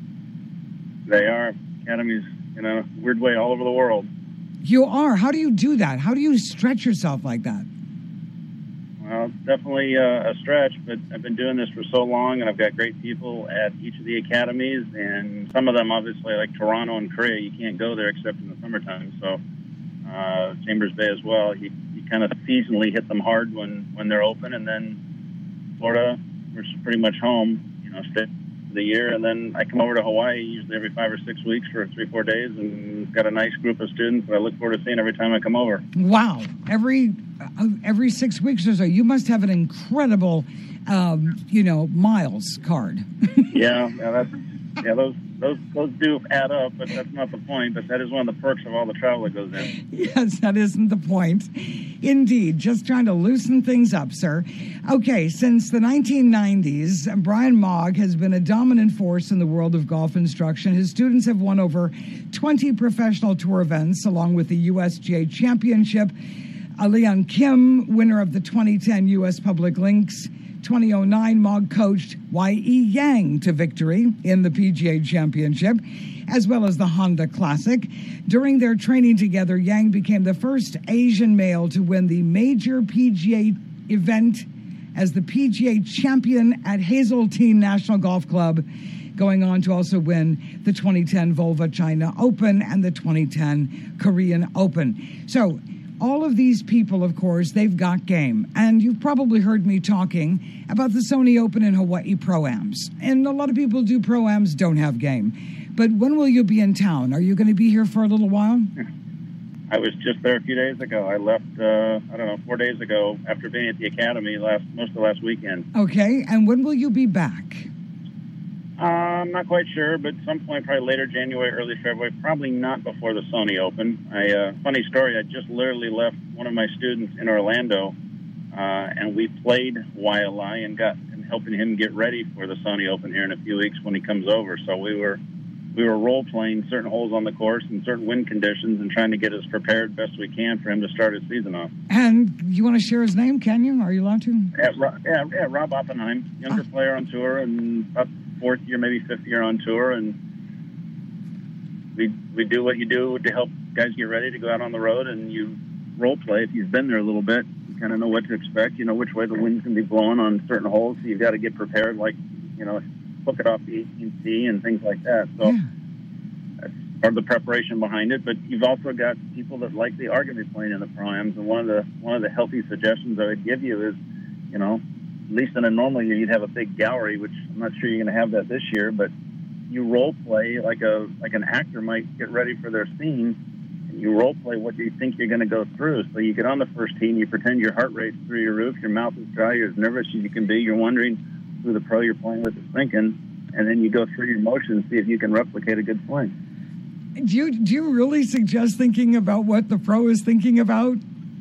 They are academies in a weird way all over the world. You are. How do you do that? How do you stretch yourself like that? Well, it's definitely uh, a stretch, but I've been doing this for so long, and I've got great people at each of the academies, and some of them, obviously, like Toronto and Korea, you can't go there except in the summertime. So uh, Chambers Bay as well, you, you kind of seasonally hit them hard when, when they're open, and then Florida, we're pretty much home, you know, stay for the year, and then I come over to Hawaii usually every five or six weeks for three, four days, and got a nice group of students that I look forward to seeing every time I come over. Wow. Every uh, every six weeks or so, you must have an incredible, um, you know, miles card. yeah, yeah, that's, yeah, those those those do add up, but that's not the point. But that is one of the perks of all the travel that goes in. Yes, that isn't the point. Indeed, just trying to loosen things up, sir. Okay, since the nineteen nineties, Brian Mogg has been a dominant force in the world of golf instruction. His students have won over twenty professional tour events, along with the U S G A Championship. Leon Kim, winner of the twenty ten U S Public Links twenty oh nine, Mogg coached Y E Yang to victory in the P G A Championship, as well as the Honda Classic. During their training together, Yang became the first Asian male to win the major P G A event as the P G A champion at Hazeltine National Golf Club, going on to also win the twenty ten Volva China Open and the twenty ten Korean Open. So, all of these people, of course, they've got game. And you've probably heard me talking about the Sony Open and Hawaii Pro-Ams. And a lot of people do Pro-Ams, don't have game. But when will you be in town? Are you going to be here for a little while? I was just there a few days ago. I left, uh, I don't know, four days ago after being at the Academy last most of the last weekend. Okay, and when will you be back? Uh, I'm not quite sure, but some point, probably later January, early February, probably not before the Sony Open. I, uh, funny story, I just literally left one of my students in Orlando, uh, and we played Waialae and got and helping him get ready for the Sony Open here in a few weeks when he comes over. So we were we were role-playing certain holes on the course and certain wind conditions and trying to get as prepared best we can for him to start his season off. And you want to share his name, can you? Are you allowed to? Yeah, yeah, yeah Rob Oppenheim, younger uh. player on tour and up fourth year, maybe fifth year on tour, and we we do what you do to help guys get ready to go out on the road, and you role play. If you've been there a little bit, you kind of know what to expect. You know which way the wind's going to be blowing on certain holes, so you've got to get prepared, like, you know, hook it off the eighteen C and things like that. So yeah. That's part of the preparation behind it. But you've also got people that likely are going to be playing in the Pro-Ams, and one of the one of the healthy suggestions I would give you is, you know, at least in a normal year, you'd have a big gallery, which I'm not sure you're going to have that this year, but you role play like a like an actor might get ready for their scene, and you role play what you think you're going to go through. So you get on the first tee and you pretend your heart rate's through your roof, your mouth is dry, you're as nervous as you can be, you're wondering who the pro you're playing with is thinking, and then you go through your motions, see if you can replicate a good swing. Do you, do you really suggest thinking about what the pro is thinking about?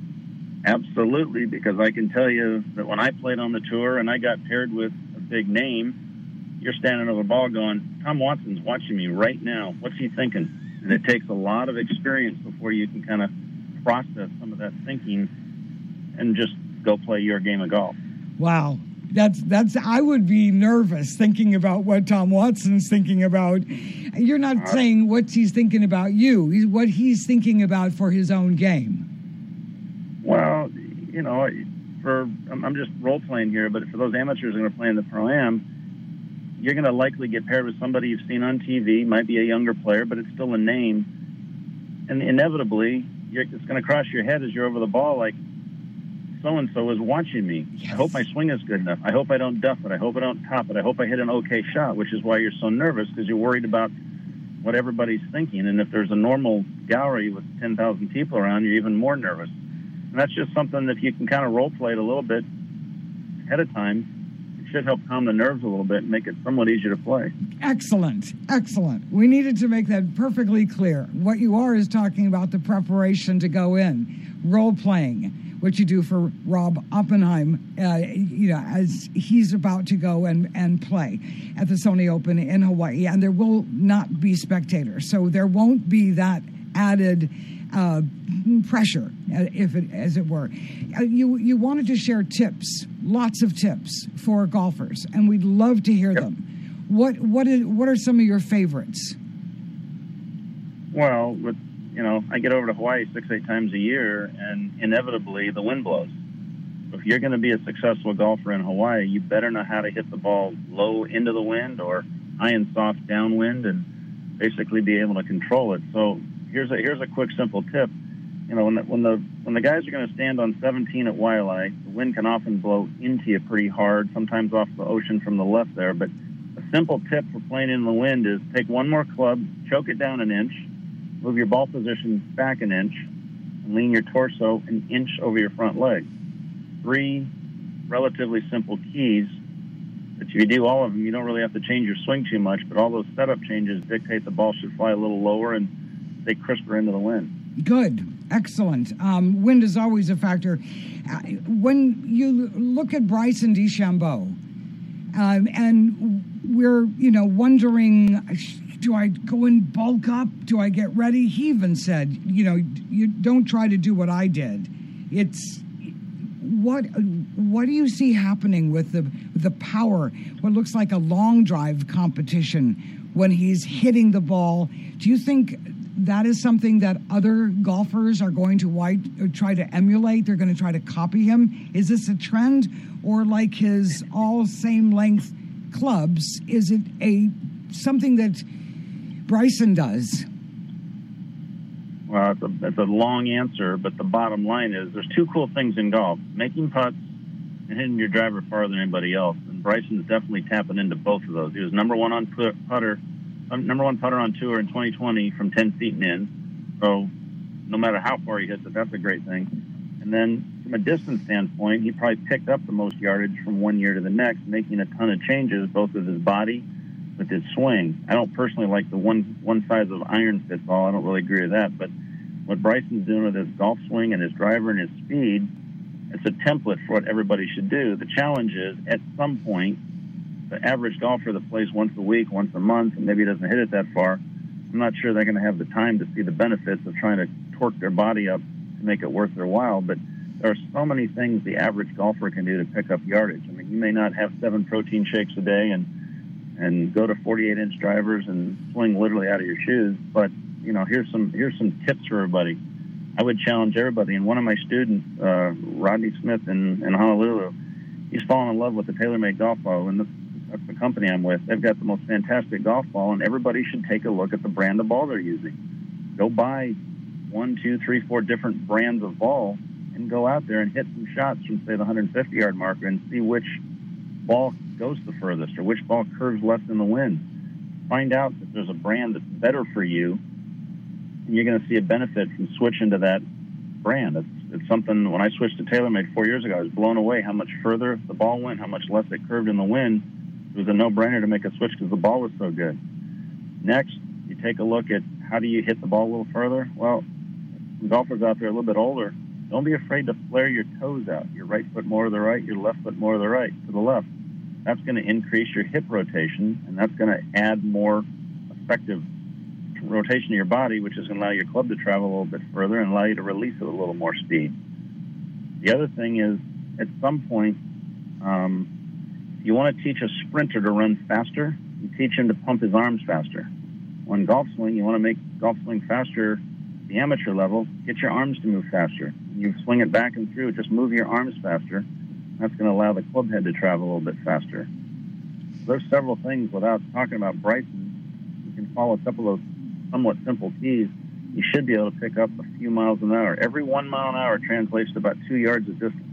Absolutely, because I can tell you that when I played on the tour and I got paired with a big name, you're standing over the ball going, Tom Watson's watching me right now. What's he thinking? And it takes a lot of experience before you can kind of process some of that thinking and just go play your game of golf. Wow. That's, that's, I would be nervous thinking about what Tom Watson's thinking about. You're not uh, saying what he's thinking about you. He's what he's thinking about for his own game. Well, you know, for I'm just role-playing here, but for those amateurs who are going to play in the Pro-Am, you're going to likely get paired with somebody you've seen on T V, might be a younger player, but it's still a name. And inevitably, you're, it's going to cross your head as you're over the ball, like, so-and-so is watching me. Yes. I hope my swing is good enough. I hope I don't duff it. I hope I don't top it. I hope I hit an okay shot, which is why you're so nervous, because you're worried about what everybody's thinking. And if there's a normal gallery with ten thousand people around, you're even more nervous. And that's just something that if you can kind of role-play it a little bit ahead of time, it should help calm the nerves a little bit and make it somewhat easier to play. Excellent. Excellent. We needed to make that perfectly clear. What you are is talking about the preparation to go in, role-playing, what you do for Rob Oppenheim, uh, you know, as he's about to go and, and play at the Sony Open in Hawaii. And there will not be spectators, so there won't be that added Uh, pressure, if it, as it were. Uh, you you wanted to share tips, lots of tips for golfers, and we'd love to hear yep. them. What what is, what are some of your favorites? Well, with, you know, I get over to Hawaii six, eight times a year, and inevitably the wind blows. So if you're going to be a successful golfer in Hawaii, you better know how to hit the ball low into the wind or high and soft downwind, and basically be able to control it. So Here's a here's a quick, simple tip. You know, when the when the when the guys are going to stand on seventeen at Waialae, the wind can often blow into you pretty hard, sometimes off the ocean from the left there. But a simple tip for playing in the wind is take one more club, choke it down an inch, move your ball position back an inch, and lean your torso an inch over your front leg. Three relatively simple keys. But if you do all of them, you don't really have to change your swing too much. But all those setup changes dictate the ball should fly a little lower and stay crisper into the wind. Good. Excellent. Um, wind is always a factor. Uh, when you look at Bryson DeChambeau, um, and we're, you know, wondering, do I go and bulk up? Do I get ready? He even said, you know, you don't try to do what I did. It's what what do you see happening with the the power, what looks like a long drive competition when he's hitting the ball? Do you think that is something that other golfers are going to white, try to emulate? They're going to try to copy him? Is this a trend? Or like his all same length clubs, is it a something that Bryson does? Well, it's a, it's a long answer, but the bottom line is there's two cool things in golf: making putts and hitting your driver farther than anybody else. And Bryson's definitely tapping into both of those. He was number one on putter, number one putter on tour in twenty twenty from ten feet and in. So no matter how far he hits it, that's a great thing. And then from a distance standpoint, he probably picked up the most yardage from one year to the next, making a ton of changes, both with his body, with his swing. I don't personally like the one one size of iron fits all. I don't really agree with that. But what Bryson's doing with his golf swing and his driver and his speed, it's a template for what everybody should do. The challenge is, at some point, the average golfer that plays once a week, once a month, and maybe doesn't hit it that far, I'm not sure they're going to have the time to see the benefits of trying to torque their body up to make it worth their while. But there are so many things the average golfer can do to pick up yardage. I mean, you may not have seven protein shakes a day and and go to forty-eight inch drivers and swing literally out of your shoes, but you know, here's some here's some tips for everybody. I would challenge everybody. And one of my students, uh, Rodney Smith in, in Honolulu, he's fallen in love with the TaylorMade golf ball, and that's the company I'm with. They've got the most fantastic golf ball, and everybody should take a look at the brand of ball they're using. Go buy one, two, three, four different brands of ball and go out there and hit some shots from, say, the one hundred fifty yard marker and see which ball goes the furthest or which ball curves left in the wind. Find out if there's a brand that's better for you, and you're going to see a benefit from switching to that brand. It's, it's something, when I switched to TaylorMade four years ago, I was blown away how much further the ball went, how much less it curved in the wind. It was a no-brainer to make a switch because the ball was so good. Next, you take a look at how do you hit the ball a little further. Well, some golfers out there a little bit older, don't be afraid to flare your toes out. Your right foot more to the right, your left foot more to the right, to the left. That's going to increase your hip rotation, and that's going to add more effective rotation to your body, which is going to allow your club to travel a little bit further and allow you to release it a little more speed. The other thing is, at some point, um, if you want to teach a sprinter to run faster, you teach him to pump his arms faster. On golf swing, you want to make golf swing faster at the amateur level, get your arms to move faster. You swing it back and through, just move your arms faster. That's going to allow the club head to travel a little bit faster. There's several things without talking about Bryson. You can follow a couple of somewhat simple keys. You should be able to pick up a few miles an hour. Every one mile an hour translates to about two yards of distance.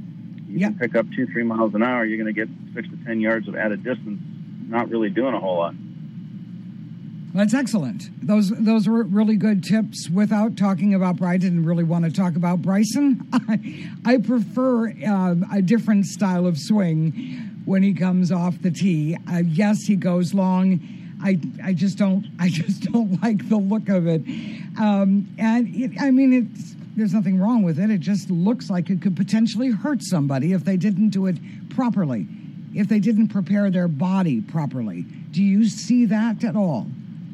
You yep. can pick up two, three miles an hour, you're going to get six to ten yards of added distance, not really doing a whole lot. That's excellent. Those those are really good tips. Without talking about Bryson, I didn't really want to talk about Bryson. I, I prefer uh, a different style of swing when he comes off the tee. Uh, yes, he goes long. I I just don't I just don't like the look of it. Um, and it, I mean, it's there's nothing wrong with it. It just looks like it could potentially hurt somebody if they didn't do it properly, if they didn't prepare their body properly. Do you see that at all?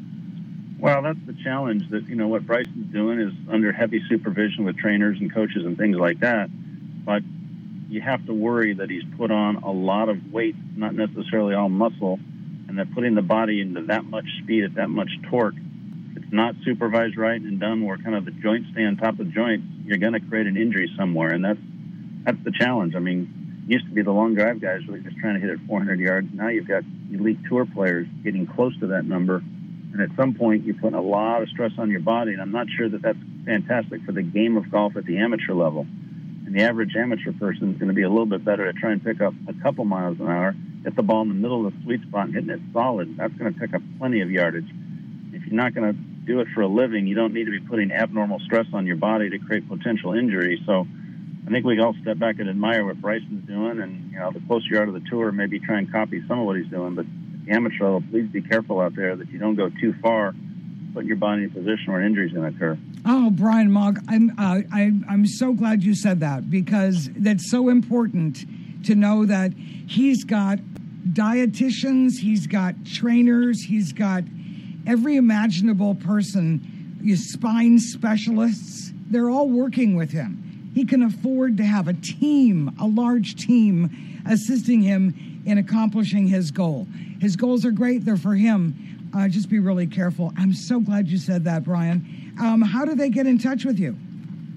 Well, that's the challenge. That, you know, what Bryson's doing is under heavy supervision with trainers and coaches and things like that. But you have to worry that he's put on a lot of weight, not necessarily all muscle, and that putting the body into that much speed at that much torque, if it's not supervised right and done where kind of the joints stay on top of the joints, you're going to create an injury somewhere, and that's that's the challenge. I mean, it used to be the long drive guys really just trying to hit it four hundred yards. Now you've got elite tour players getting close to that number. And at some point, you're putting a lot of stress on your body, and I'm not sure that that's fantastic for the game of golf at the amateur level. And the average amateur person is going to be a little bit better to try and pick up a couple miles an hour, hit the ball in the middle of the sweet spot and hitting it solid. That's going to pick up plenty of yardage. If you're not going to do it for a living, you don't need to be putting abnormal stress on your body to create potential injury. So I think we all step back and admire what Bryson's doing, and you know, the closer you are to the tour, maybe try and copy some of what he's doing. But amateur level, please be careful out there that you don't go too far, put your body in a position where injuries going to occur. Oh, Brian Mogg, I'm uh, I, I'm so glad you said that, because that's so important to know that he's got dietitians, he's got trainers, he's got every imaginable person, his spine specialists, they're all working with him. He can afford to have a team, a large team, assisting him in accomplishing his goal. His goals are great. They're for him. Uh, just be really careful. I'm so glad you said that, Brian. Um, how do they get in touch with you?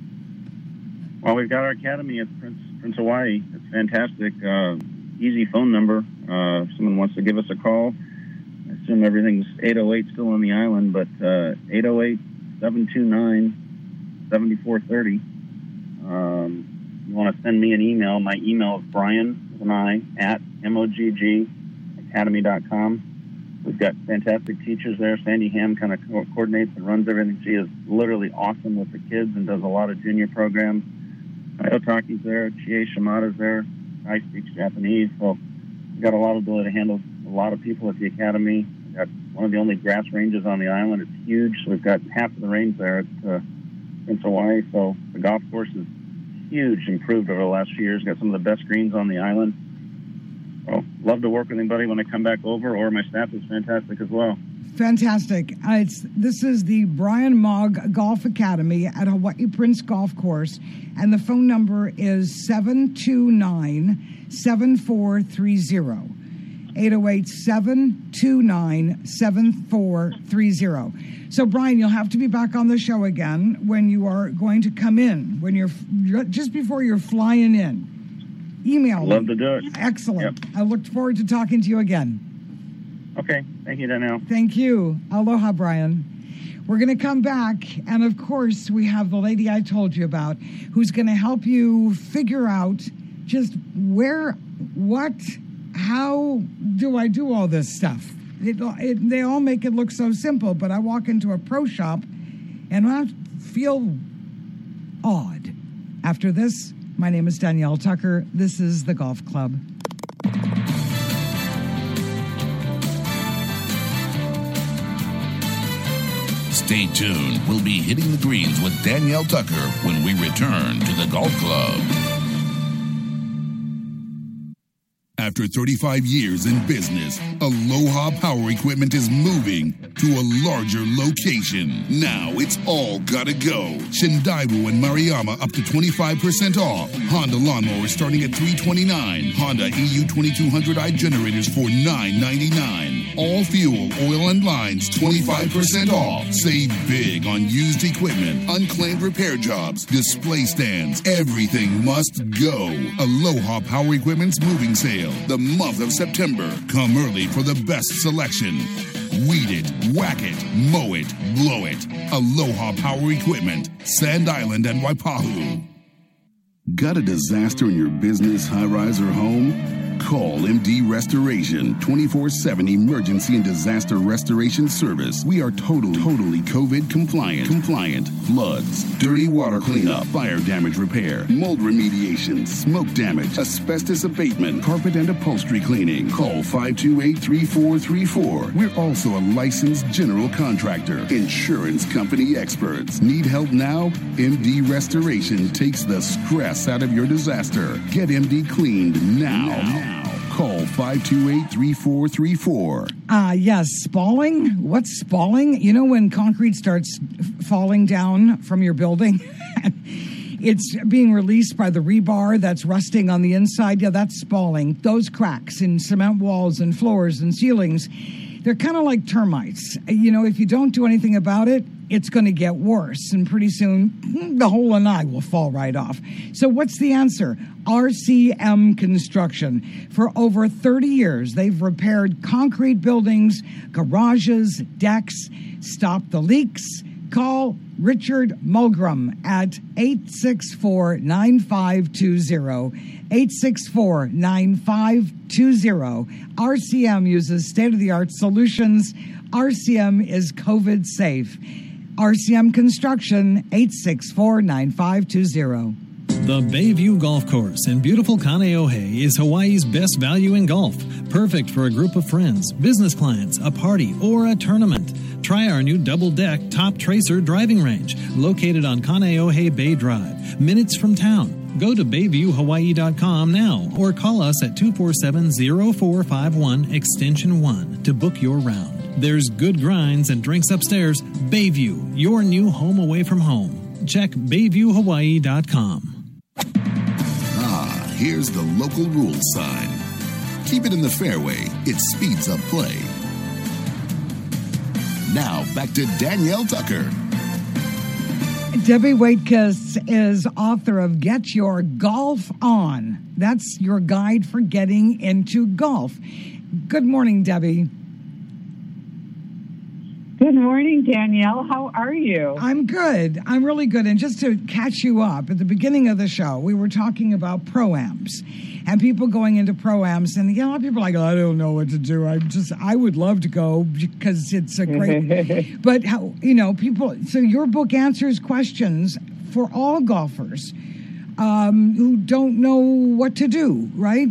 Well, we've got our academy at Prince, Prince Hawaii. It's fantastic. Uh, easy phone number. Uh, if someone wants to give us a call, I assume everything's eight oh eight still on the island, but uh, eight oh eight, seven two nine, seven four three zero. Um, you want to send me an email, my email is Brian with an I at M O G G academy dot com. We've got fantastic teachers there. Sandy Ham kind of co- coordinates and runs everything. She is literally awesome with the kids and does a lot of junior programs. Otaki's there. Chie Shimada's there. I speak Japanese, so we've got a lot of ability to handle a lot of people at the academy. We've got one of the only grass ranges on the island. It's huge, so we've got half of the range there at uh, Prince Hawaii. So the golf course is huge, improved over the last few years. Got some of the best greens on the island. So love to work with anybody when I come back over, or my staff is fantastic as well. Fantastic. Uh, it's this is the Brian Mogg Golf Academy at Hawaii Prince Golf Course, and the phone number is seven two nine, seven four three zero. eight oh eight, seven two nine, seven four three zero. So, Brian, you'll have to be back on the show again when you are going to come in, when you're just before you're flying in. Email me. Love to do it. Excellent. Yep. I look forward to talking to you again. Okay. Thank you, Danielle. Thank you. Aloha, Brian. We're going to come back, and of course, we have the lady I told you about who's going to help you figure out just where, what, how do I do all this stuff? It, it, they all make it look so simple, but I walk into a pro shop, and I feel odd. After this, my name is Danielle Tucker. This is The Golf Club. Stay tuned. We'll be hitting the greens with Danielle Tucker when we return to The Golf Club. After thirty-five years in business, Aloha Power Equipment is moving to a larger location. Now it's all gotta go. Shindaiwu and Mariama up to twenty-five percent off. Honda lawnmowers starting at three hundred twenty-nine dollars. Honda E U twenty-two hundred i generators for nine ninety-nine. All fuel, oil, and lines twenty-five percent off. Save big on used equipment, unclaimed repair jobs, display stands. Everything must go. Aloha Power Equipment's moving sale. The month of September. Come early for the best selection. Weed it, whack it, mow it, blow it. Aloha Power Equipment, Sand Island and Waipahu. Got a disaster in your business, high-rise, or home? Call M D Restoration, twenty-four seven emergency and disaster restoration service. We are total, totally COVID compliant. Compliant. Floods, dirty water cleanup, fire damage repair, mold remediation, smoke damage, asbestos abatement, carpet and upholstery cleaning. Call five two eight, three four three four. We're also a licensed general contractor. Insurance company experts. Need help now? M D Restoration takes the stress out of your disaster. Get M D cleaned now. now. Call five two eight, three four three four. Ah, uh, yes, spalling. What's spalling? You know when concrete starts falling down from your building? It's being released by the rebar that's rusting on the inside. Yeah, that's spalling. Those cracks in cement walls and floors and ceilings, they're kind of like termites. You know, if you don't do anything about it, it's going to get worse. And pretty soon, the whole and I will fall right off. So what's the answer? R C M Construction. For over thirty years, they've repaired concrete buildings, garages, decks, stopped the leaks. Call Richard Mulgrim at eight six four, nine five two zero. eight six four, nine five two zero. R C M uses state-of-the-art solutions. R C M is COVID safe. R C M Construction, eight six four, nine five two zero. The Bayview Golf Course in beautiful Kaneohe is Hawaii's best value in golf. Perfect for a group of friends, business clients, a party, or a tournament. Try our new double-deck Top Tracer driving range, located on Kaneohe Bay Drive, minutes from town. Go to bayview hawaii dot com now or call us at two four seven, zero four five one, extension one to book your round. There's good grinds and drinks upstairs. Bayview, your new home away from home. Check bayview hawaii dot com. Ah, here's the local rules sign. Keep it in the fairway. It speeds up play. Now, back to Danielle Tucker. Debbie Waitkus is author of Get Your Golf On. That's your guide for getting into golf. Good morning, Debbie. Good morning, Danielle. How are you? I'm good. I'm really good. And just to catch you up, at the beginning of the show, we were talking about pro-ams and people going into pro-ams. And you know, a lot of people are like, oh, I don't know what to do. I just, I would love to go because it's a great, but how, you know, people, so your book answers questions for all golfers um, who don't know what to do, right?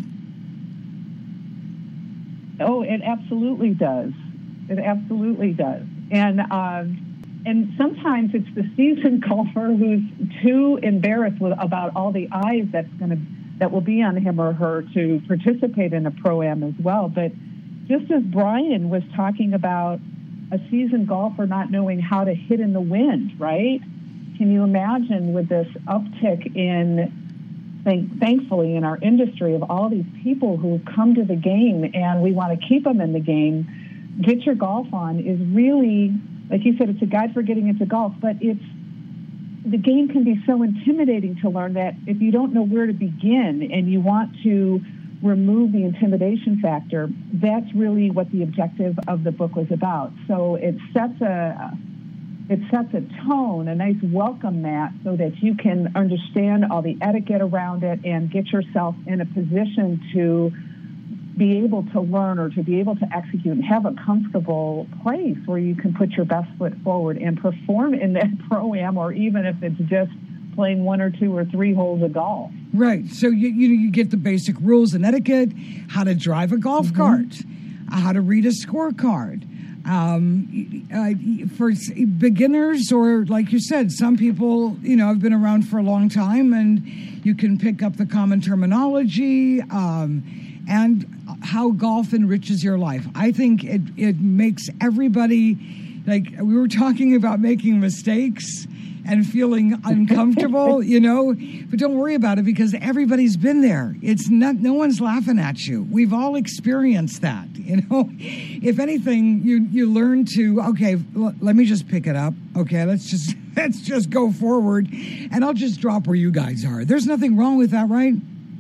Oh, it absolutely does. It absolutely does. And um, and sometimes it's the seasoned golfer who's too embarrassed with, about all the eyes that's going to that will be on him or her to participate in a pro-am as well. But just as Brian was talking about a seasoned golfer not knowing how to hit in the wind, right? Can you imagine with this uptick in, thank, thankfully, in our industry of all these people who come to the game and we want to keep them in the game? Get Your Golf On is really, like you said, it's a guide for getting into golf, but it's the game can be so intimidating to learn that if you don't know where to begin and you want to remove the intimidation factor, that's really what the objective of the book was about. So it sets a it sets a tone, a nice welcome mat, so that you can understand all the etiquette around it and get yourself in a position to be able to learn or to be able to execute and have a comfortable place where you can put your best foot forward and perform in that pro-am, or even if it's just playing one or two or three holes of golf. Right. So you you, you get the basic rules and etiquette, how to drive a golf mm-hmm. cart, how to read a scorecard. Um, uh, for beginners, or like you said, some people, you know, have been around for a long time and you can pick up the common terminology, um, and how golf enriches your life. I think it, it makes everybody, like we were talking about making mistakes and feeling uncomfortable, you know, but don't worry about it because everybody's been there. It's not, no one's laughing at you. We've all experienced that, you know. If anything, you, you learn to, okay, l- let me just pick it up. Okay, let's just, let's just go forward and I'll just drop where you guys are. There's nothing wrong with that, right?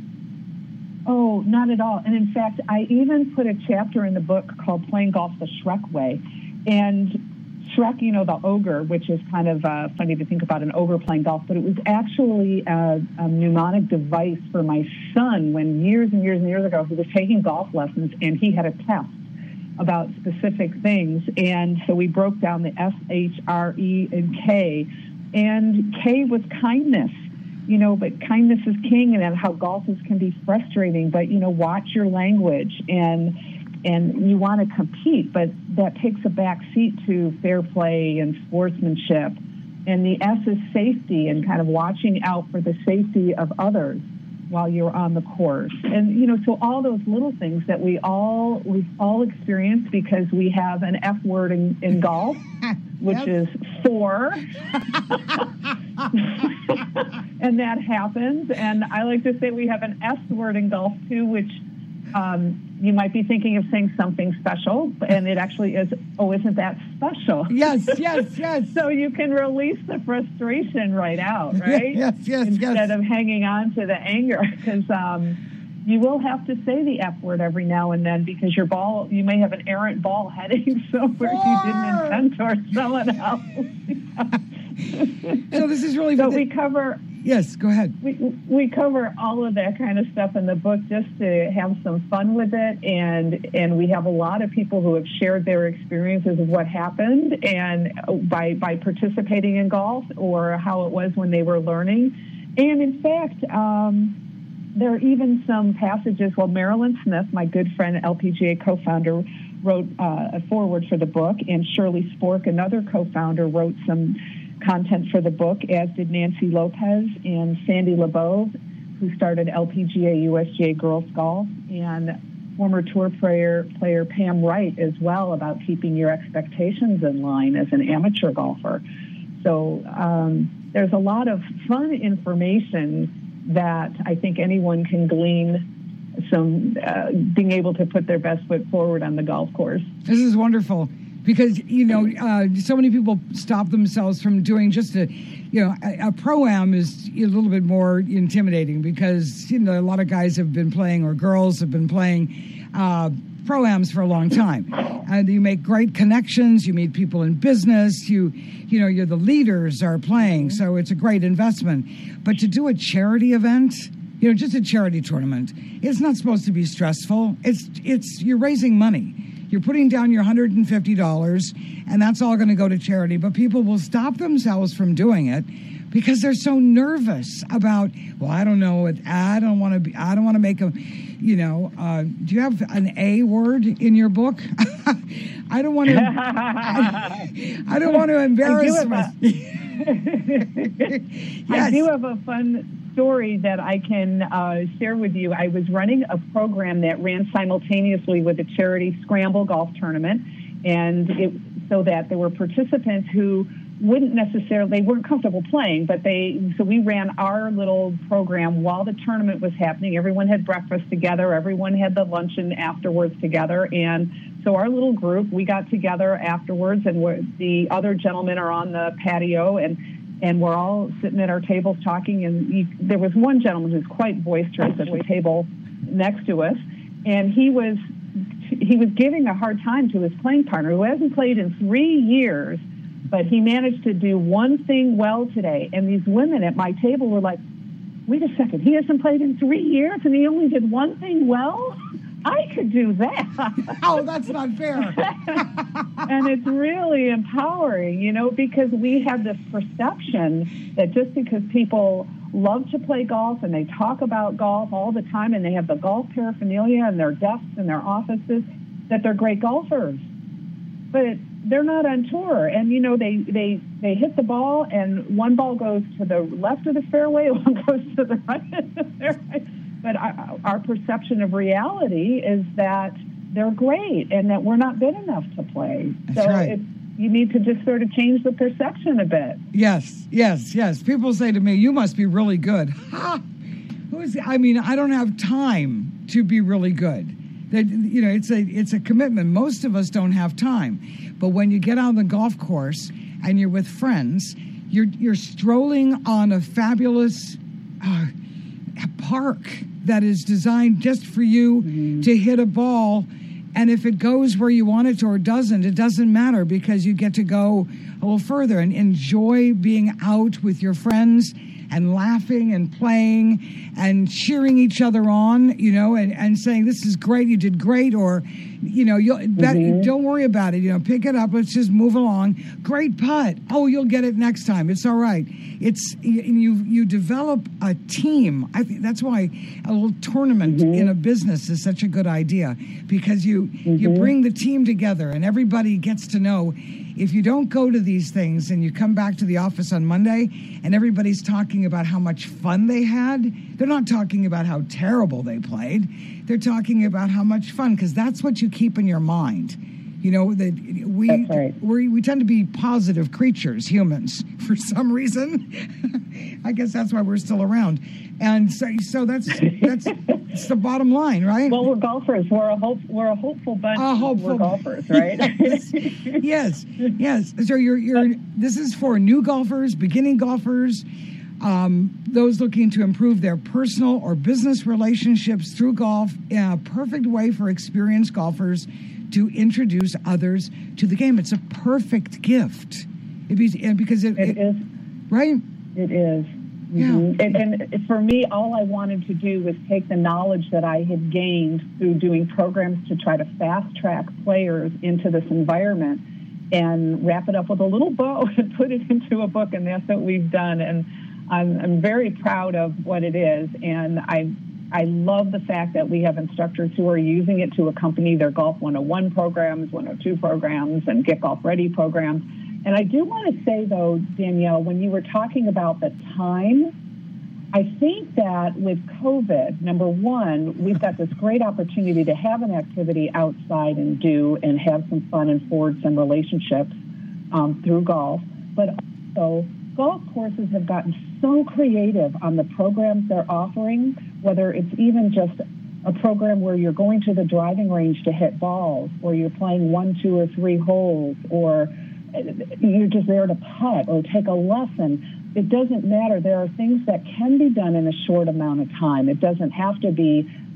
Oh, not at all. And in fact, I even put a chapter in the book called Playing Golf the Shrek Way. And Shrek, you know, the ogre, which is kind of uh, funny to think about an ogre playing golf, but it was actually a, a mnemonic device for my son when years and years and years ago he was taking golf lessons and he had a test about specific things. And so we broke down the S, H, R, E, and K. And K was kindness. You know, but kindness is king, and how golfers can be frustrating. But, you know, watch your language, and and you want to compete, but that takes a back seat to fair play and sportsmanship. And the S is safety, and kind of watching out for the safety of others while you're on the course. And, you know, so all those little things that we all, we've all experienced because we have an F word in, in golf, which yep. is four. And that happens. And I like to say we have an S word in golf, too, which um, you might be thinking of saying something special, and it actually is, oh, isn't that special? Yes, yes, yes. So you can release the frustration right out, right? Yes, yes, Instead yes. of hanging on to the anger, because um, you will have to say the F word every now and then because your ball, you may have an errant ball heading somewhere Four. you didn't intend towards someone else. So this is really... So we cover... Yes, go ahead. We we cover all of that kind of stuff in the book just to have some fun with it, and and we have a lot of people who have shared their experiences of what happened and by by participating in golf or how it was when they were learning. And in fact, um, there are even some passages. Well, Marilyn Smith, my good friend, L P G A co-founder, wrote uh, a foreword for the book, and Shirley Spork, another co-founder, wrote some content for the book, as did Nancy Lopez and Sandy LeBeau, who started L P G A U S G A Girls Golf, and former tour player, player Pam Wright as well, about keeping your expectations in line as an amateur golfer. So um, there's a lot of fun information that I think anyone can glean some, uh, being able to put their best foot forward on the golf course. This is wonderful. Because, you know, uh, so many people stop themselves from doing just a, you know, a, a pro-am is a little bit more intimidating because, you know, a lot of guys have been playing or girls have been playing uh, pro-ams for a long time. And you make great connections. You meet people in business. You, you know, you're the leaders are playing. Mm-hmm. So it's a great investment. But to do a charity event, you know, just a charity tournament, it's not supposed to be stressful. It's, it's, you're raising money. You're putting down your one hundred fifty dollars, and that's all going to go to charity. But people will stop themselves from doing it because they're so nervous about, well, I don't know, I don't want to be, I don't want to make a, you know, uh, do you have an A word in your book? I don't want to, I, I don't want to embarrass myself. Yes. I do have a fun story that I can uh, share with you. I was running a program that ran simultaneously with the charity Scramble Golf Tournament, and it, so that there were participants who wouldn't necessarily, they weren't comfortable playing, but they, so we ran our little program while the tournament was happening. Everyone had breakfast together. Everyone had the luncheon afterwards together. And so our little group, we got together afterwards, and we're, the other gentlemen are on the patio, and and we're all sitting at our tables talking. And you, there was one gentleman who's quite boisterous at the table next to us, and he was he was giving a hard time to his playing partner who hasn't played in three years, but he managed to do one thing well today. And these women at my table were like, wait a second, he hasn't played in three years and he only did one thing well? I could do that. Oh, that's not fair. And it's really empowering, you know, because we have this perception that just because people love to play golf and they talk about golf all the time and they have the golf paraphernalia in their desks and their offices, that they're great golfers. But they're not on tour. And, you know, they, they, they hit the ball and one ball goes to the left of the fairway, one goes to the right of the fairway. But our, our perception of reality is that they're great and that we're not good enough to play. That's so right. it's, you need to just sort of change the perception a bit. Yes, yes, yes. People say to me, you must be really good. Ha! Who is, I mean, I don't have time to be really good. That, you know, it's a it's a commitment. Most of us don't have time. But when you get on the golf course and you're with friends, you're you're strolling on a fabulous uh, park that is designed just for you mm-hmm. to hit a ball. And if it goes where you want it to or doesn't, it doesn't matter because you get to go a little further and enjoy being out with your friends and laughing and playing and cheering each other on, you know, and, and saying, this is great, you did great, or, you know, you'll, mm-hmm. that, don't worry about it, you know, pick it up, let's just move along. Great putt. Oh, you'll get it next time. It's all right. It's, you, you develop a team. I think that's why a little tournament mm-hmm. in a business is such a good idea, because you, mm-hmm. you bring the team together and everybody gets to know. If you don't go to these things and you come back to the office on Monday and everybody's talking about how much fun they had, they're not talking about how terrible they played. They're talking about how much fun, because that's what you keep in your mind. You know, that we, right. we we tend to be positive creatures, humans, for some reason. I guess that's why we're still around. And so, so that's that's, that's the bottom line, right? Well, we're golfers. We're a hope. We're a hopeful bunch. A hopeful we're golfers, right? yes, yes, yes. So you're you're. This is for new golfers, beginning golfers, um, those looking to improve their personal or business relationships through golf. A perfect way for experienced golfers to introduce others to the game. It's a perfect gift. It be, because it, it, it is right. It is. Yeah. Mm-hmm. And, and for me, all I wanted to do was take the knowledge that I had gained through doing programs to try to fast track players into this environment and wrap it up with a little bow and put it into a book. And that's what we've done. And I'm, I'm very proud of what it is. And I I love the fact that we have instructors who are using it to accompany their Golf one oh one programs, one oh two programs, and Get Golf Ready programs. And I do want to say, though, Danielle, when you were talking about the time, I think that with COVID, number one, we've got this great opportunity to have an activity outside and do and have some fun and forge some relationships um, through golf. But also, golf courses have gotten so creative on the programs they're offering, whether it's even just a program where you're going to the driving range to hit balls, or you're playing one, two, or three holes, or you're just there to putt or take a lesson. It doesn't matter. There are things that can be done in a short amount of time. It doesn't have to be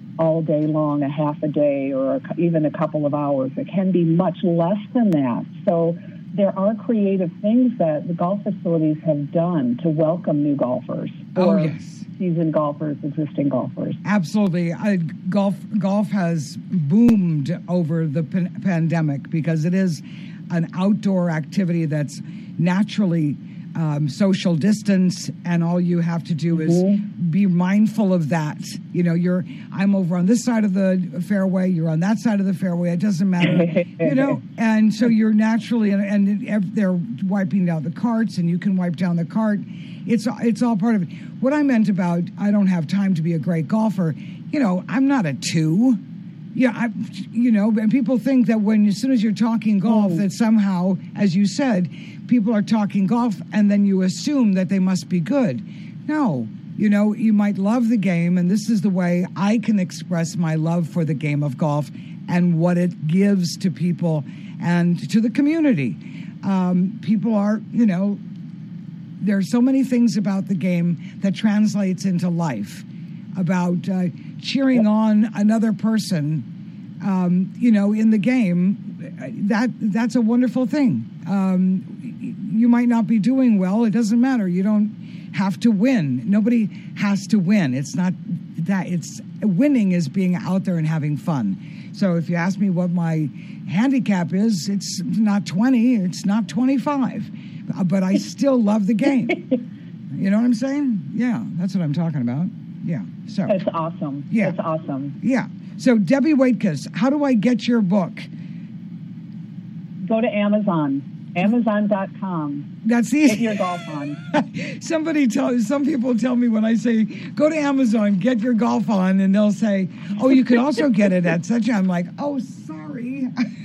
all day long, a half a day, or a, even a couple of hours. It can be much less than that. So there are creative things that the golf facilities have done to welcome new golfers. Oh, or yes. seasoned golfers, existing golfers. Absolutely. I, golf golf has boomed over the pan- pandemic because it is an outdoor activity that's naturally um, social distance, and all you have to do is Mm-hmm. be mindful of that. You know, you're I'm over on this side of the fairway, you're on that side of the fairway. It doesn't matter, you know. And so you're naturally, and, and they're wiping down the carts, and you can wipe down the cart. It's it's all part of it. What I meant about I don't have time to be a great golfer, you know, I'm not a two. Yeah, I, you know, and people think that when as soon as you're talking golf, Mm. that somehow, as you said, people are talking golf, and then you assume that they must be good. No, you know, you might love the game, and this is the way I can express my love for the game of golf and what it gives to people and to the community. Um, people are, you know, there are so many things about the game that translates into life, about uh, cheering on another person, um, you know, in the game. That that's a wonderful thing. Um, you might not be doing well. It doesn't matter. You don't have to win. Nobody has to win. It's not that. It's winning is being out there and having fun. So if you ask me what my handicap is, it's not twenty. It's not twenty-five. But I still love the game. You know what I'm saying? Yeah, that's what I'm talking about. Yeah. So That's awesome. Yeah. That's awesome. yeah. So Debbie Waitkus, how do I get your book? Go to Amazon, amazon dot com. That's Get easy. your golf on. Somebody tell some people tell me when I say go to Amazon, get your golf on, and they'll say, "Oh, you can also get it at such." I'm like, "Oh, sorry."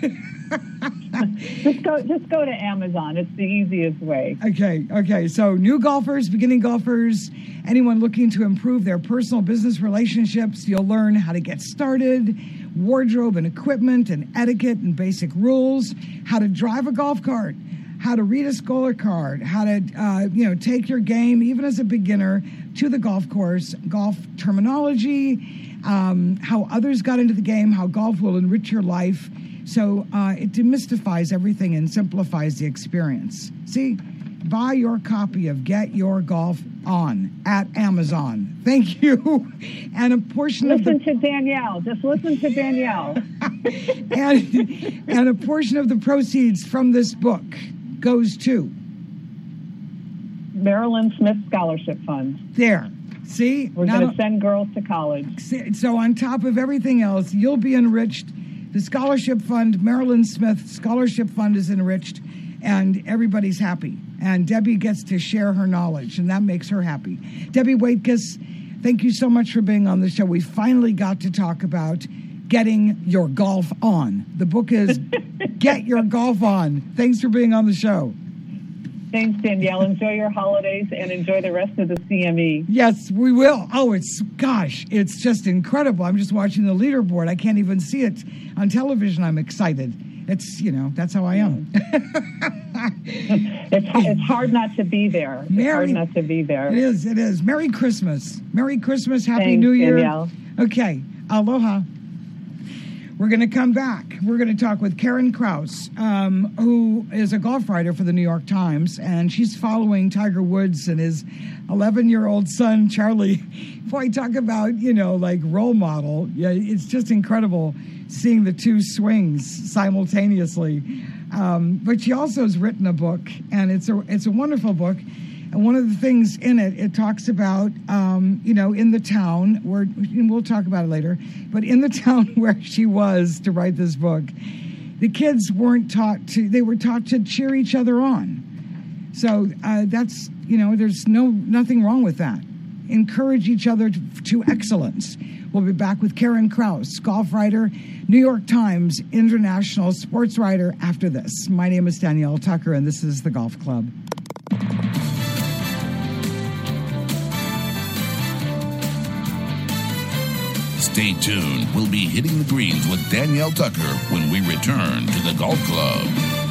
Just go, just go to Amazon. It's the easiest way. Okay, okay. So new golfers, beginning golfers, anyone looking to improve their personal business relationships, you'll learn how to get started, wardrobe and equipment and etiquette and basic rules, how to drive a golf cart, how to read a scorecard, how to, uh, you know, take your game, even as a beginner, to the golf course, golf terminology, um, how others got into the game, how golf will enrich your life. So uh, it demystifies everything and simplifies the experience. See, buy your copy of Get Your Golf On at Amazon. Thank you. And a portion Listen of the to Danielle. Just listen to Danielle. and, and a portion of the proceeds from this book goes to Marilyn Smith Scholarship Fund. there. See, We're Now- going to send girls to college. So on top of everything else, you'll be enriched. The scholarship fund, Marilyn Smith Scholarship Fund, is enriched, and everybody's happy. And Debbie gets to share her knowledge, and that makes her happy. Debbie Waitkus, thank you so much for being on the show. We finally got to talk about getting your golf on. The book is Get Your Golf On. Thanks for being on the show. Thanks, Danielle. Enjoy your holidays and enjoy the rest of the C M E. Yes, we will. Oh, it's, gosh, it's just incredible. I'm just watching the leaderboard. I can't even see it on television. I'm excited. It's, you know, that's how I am. It's, it's hard not to be there. It's Merry- hard not to be there. It is, it is. Merry Christmas. Merry Christmas. Happy Thanks, New Year. Danielle. Okay. Aloha. We're going to come back. We're going to talk with Karen Kraus, um, who is a golf writer for the New York Times, and she's following Tiger Woods and his eleven-year-old son, Charlie. Boy, talk about, you know, like role model. Yeah, it's just incredible seeing the two swings simultaneously. Um, but she also has written a book, and it's a it's a wonderful book. And one of the things in it, it talks about, um, you know, in the town where, and we'll talk about it later, but in the town where she was to write this book, the kids weren't taught to, they were taught to cheer each other on. So uh, that's, you know, there's no nothing wrong with that. Encourage each other to, to excellence. We'll be back with Karen Kraus, golf writer, New York Times international sports writer after this. My name is Danielle Tucker, and this is The Golf Club. Stay tuned. We'll be hitting the greens with Danielle Tucker when we return to the Golf Club.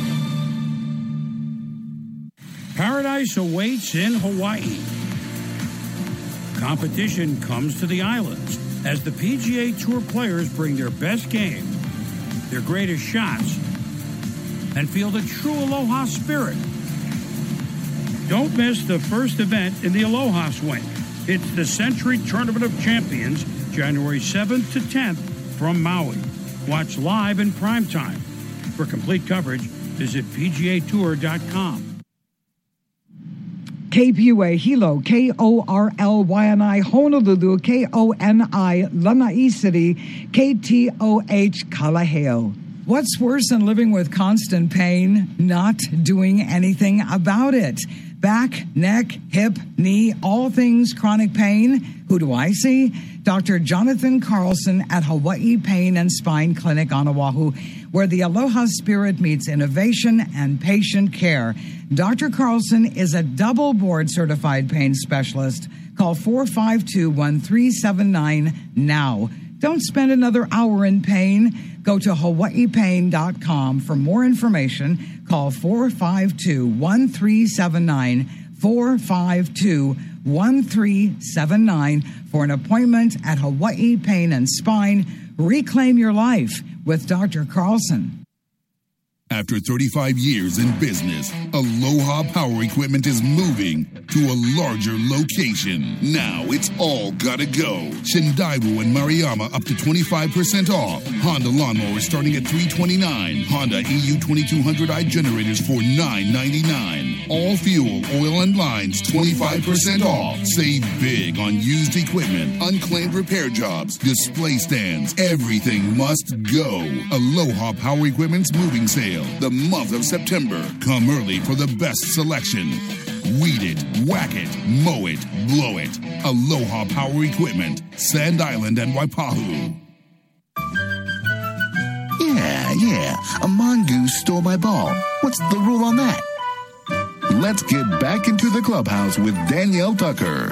Paradise awaits in Hawaii. Competition comes to the islands. as the P G A Tour players bring their best game, their greatest shots, and feel the true Aloha spirit. Don't miss the first event in the Aloha Swing. It's the Century Tournament of Champions, January seventh to tenth from Maui. Watch live in prime time. For complete coverage, visit P G A Tour dot com. K P U A Hilo, K O R L Y N I Honolulu, K O N I Lanai City, K T O H Kalaheo. What's worse than living with constant pain? Not doing anything about it. Back, neck, hip, knee, all things chronic pain. Who do I see? Doctor Jonathan Carlson at Hawaii Pain and Spine Clinic on Oahu, where the Aloha spirit meets innovation and patient care. Doctor Carlson is a double board certified pain specialist. Call four five two, one three seven nine now. Don't spend another hour in pain. Go to hawaii pain dot com for more information. Call four five two, one three seven nine, four five two, one three seven nine for an appointment at Hawaii Pain and Spine. Reclaim your life with Doctor Carlson. After thirty-five years in business, Aloha Power Equipment is moving to a larger location. Now it's all gotta go. Shindaiwu and Mariama up to twenty-five percent off. Honda lawnmowers starting at three hundred twenty-nine dollars. Honda E U twenty-two hundred i generators for nine ninety-nine. All fuel, oil, and lines twenty-five percent off. Save big on used equipment, unclaimed repair jobs, display stands. Everything must go. Aloha Power Equipment's moving sale. The month of September. Come early for the best selection. Weed it, whack it, mow it, blow it. Aloha Power Equipment, Sand Island and Waipahu. Yeah, yeah, a mongoose stole my ball. What's the rule on that? Let's get back into the clubhouse with Danielle Tucker.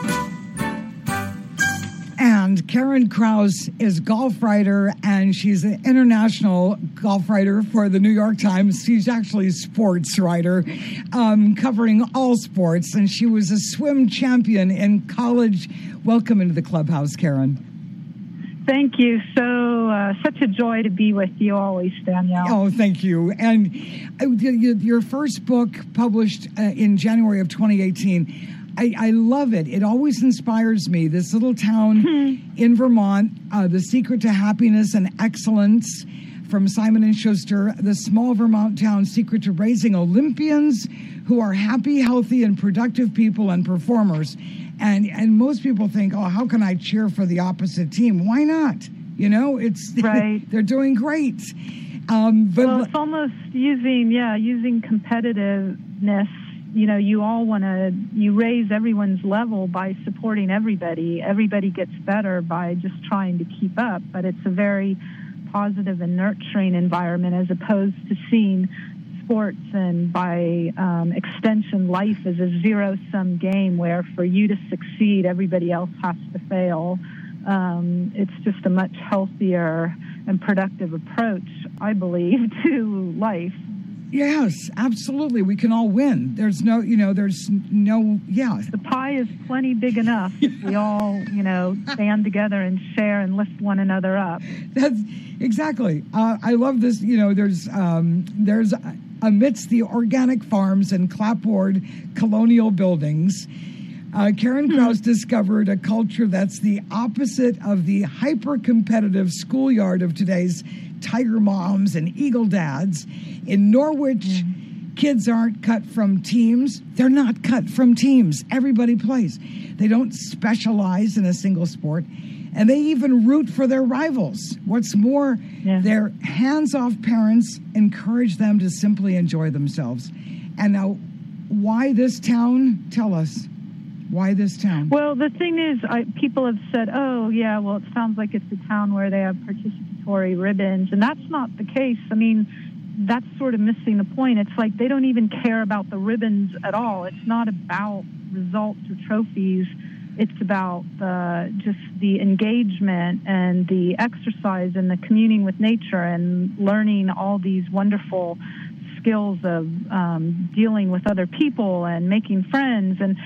And Karen Kraus is golf writer, and she's an international golf writer for the New York Times. She's actually a sports writer, um, covering all sports, and she was a swim champion in college. Welcome into the clubhouse, Karen. Thank you. So, uh, such a joy to be with you always, Danielle. Oh, thank you. And uh, your first book, published uh, in January of twenty eighteen, I, I love it. It always inspires me. This little town mm-hmm. in Vermont, uh, The Secret to Happiness and Excellence, from Simon and Schuster, the small Vermont town secret to raising Olympians who are happy, healthy, and productive people and performers. And and most people think, oh, how can I cheer for the opposite team? Why not? You know, it's right. They're doing great. Um, but well, it's almost using, yeah, using competitiveness. You know, you all want to, you raise everyone's level by supporting everybody. Everybody gets better by just trying to keep up. But it's a very positive and nurturing environment, as opposed to seeing sports and by um, extension life as a zero-sum game where for you to succeed, everybody else has to fail. Um, it's just a much healthier and productive approach, I believe, to life. Yes, absolutely. We can all win. There's no, you know, there's no, yeah. The pie is plenty big enough if we all, you know, stand together and share and lift one another up. That's exactly. Uh, I love this. You know, there's, um, there's amidst the organic farms and clapboard colonial buildings, uh, Karen Kraus discovered a culture that's the opposite of the hyper-competitive schoolyard of today's Tiger moms and Eagle dads. In Norwich, mm-hmm. kids aren't cut from teams. They're not cut from teams. Everybody plays. They don't specialize in a single sport, and they even root for their rivals. What's more, yeah. their hands-off parents encourage them to simply enjoy themselves. And now, why this town? Tell us. Why this town? Well, the thing is, I, people have said, oh, yeah, well, it sounds like it's a town where they have participatory ribbons, and that's not the case. I mean, that's sort of missing the point. It's like they don't even care about the ribbons at all. It's not about results or trophies. It's about the, just the engagement and the exercise and the communing with nature and learning all these wonderful skills of um, dealing with other people and making friends. And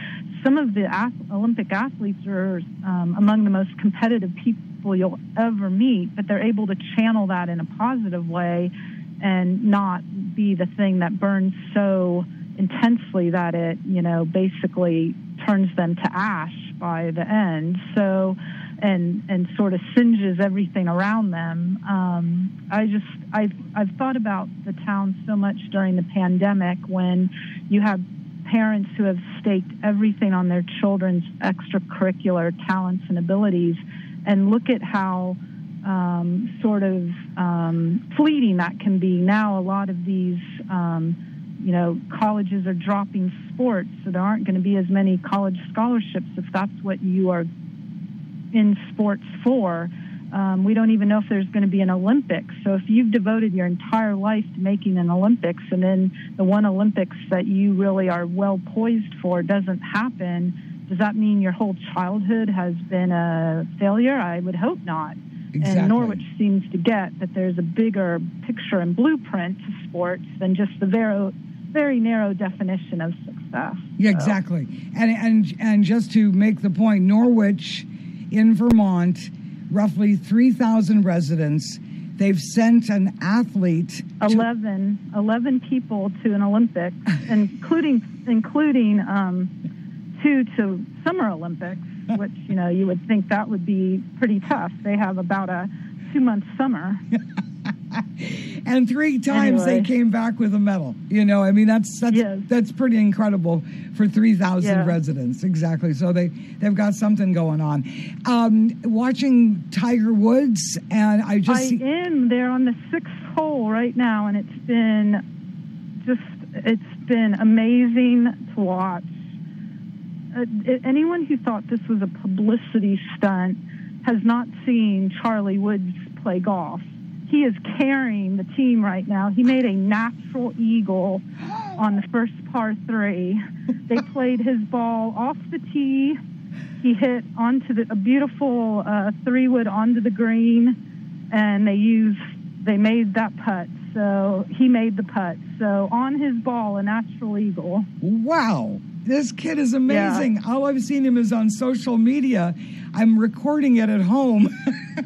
some of the ath- Olympic athletes are um, among the most competitive people you'll ever meet, but they're able to channel that in a positive way and not be the thing that burns so intensely that it, you know, basically turns them to ash by the end. So, and and sort of singes everything around them. Um, I just, I've, I've thought about the town so much during the pandemic when you have parents who have staked everything on their children's extracurricular talents and abilities, and look at how um, sort of um, fleeting that can be. Now a lot of these, um, you know, colleges are dropping sports, so there aren't going to be as many college scholarships if that's what you are in sports for. Um, we don't even know if there's going to be an Olympics. So if you've devoted your entire life to making an Olympics, and then the one Olympics that you really are well poised for doesn't happen, does that mean your whole childhood has been a failure? I would hope not. Exactly. And Norwich seems to get that there's a bigger picture and blueprint to sports than just the very, very narrow definition of success. Yeah, so. exactly. And, and, and just to make the point, Norwich in Vermont, roughly three thousand residents. They've sent an athlete. eleven, eleven people to an Olympics, including including um, two to Summer Olympics, which, you know, you would think that would be pretty tough. They have about a two-month summer. And three times anyway. they came back with a medal. You know, I mean, that's that's yes. that's pretty incredible for three thousand yeah. residents. Exactly. So they, they've got something going on. Um, watching Tiger Woods, and I just... I see- am there on the sixth hole right now, and it's been just, it's been amazing to watch. Uh, anyone who thought this was a publicity stunt has not seen Charlie Woods play golf. He is carrying the team right now. He made a natural eagle on the first par three. They played his ball off the tee. He hit onto the, a beautiful uh, three wood onto the green, and they used they made that putt. So he made the putt. So on his ball, a natural eagle. Wow. This kid is amazing. Yeah. All I've seen him is on social media. I'm recording it at home.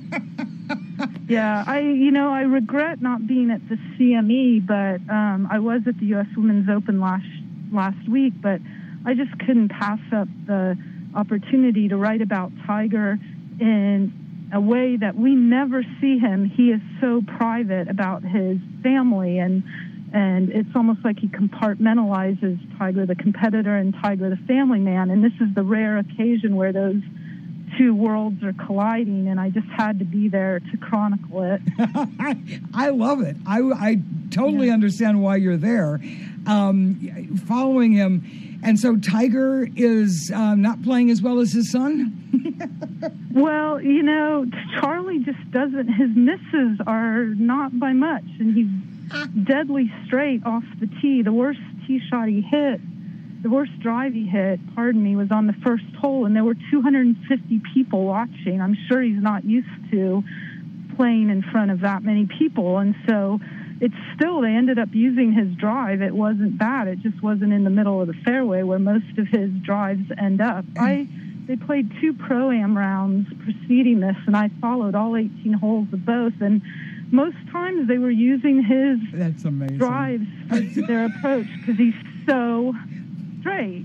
Yeah, I you know I regret not being at the C M E, but um, I was at the U S Women's Open last last week. But I just couldn't pass up the opportunity to write about Tiger in a way that we never see him. He is so private about his family, and and it's almost like he compartmentalizes Tiger the competitor and Tiger the family man. And this is the rare occasion where those two worlds are colliding, and I just had to be there to chronicle it. I love it. I, I totally yeah. understand why you're there, um, following him. And so Tiger is um, not playing as well as his son? Well, you know, Charlie just doesn't, his misses are not by much, and he's deadly straight off the tee. The worst tee shot he hit, the worst drive he hit, pardon me, was on the first hole, and there were two hundred fifty people watching. I'm sure he's not used to playing in front of that many people, and so it's still, they ended up using his drive. It wasn't bad. It just wasn't in the middle of the fairway where most of his drives end up. I They played two Pro-Am rounds preceding this, and I followed all eighteen holes of both, and most times they were using his That's amazing. drives as their approach because he's so straight.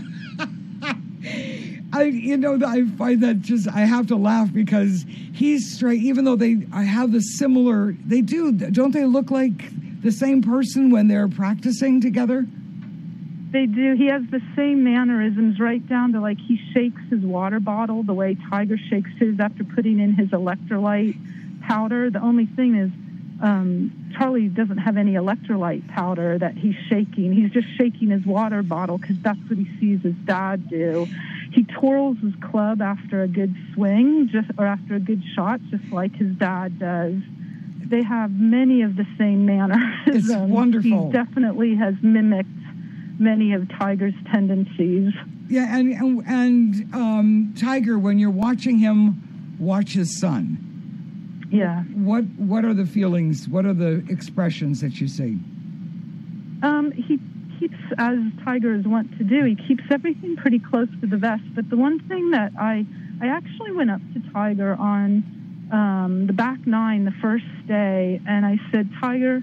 I, you know, I find that just, I have to laugh because he's straight, even though they I have the similar, they do, don't they look like the same person when they're practicing together? They do. He has the same mannerisms right down to, like, he shakes his water bottle the way Tiger shakes his after putting in his electrolyte powder. The only thing is um, Charlie doesn't have any electrolyte powder that he's shaking. He's just shaking his water bottle because that's what he sees his dad do. He twirls his club after a good swing, just or after a good shot, just like his dad does. They have many of the same mannerisms. It's wonderful. He definitely has mimicked many of Tiger's tendencies. Yeah, and and, and um, Tiger, when you're watching him watch his son, yeah, what what are the feelings? What are the expressions that you see? Um, he keeps, as Tiger is wont to do, he keeps everything pretty close to the vest. But the one thing that I, I actually went up to Tiger on um, the back nine the first day, and I said, Tiger,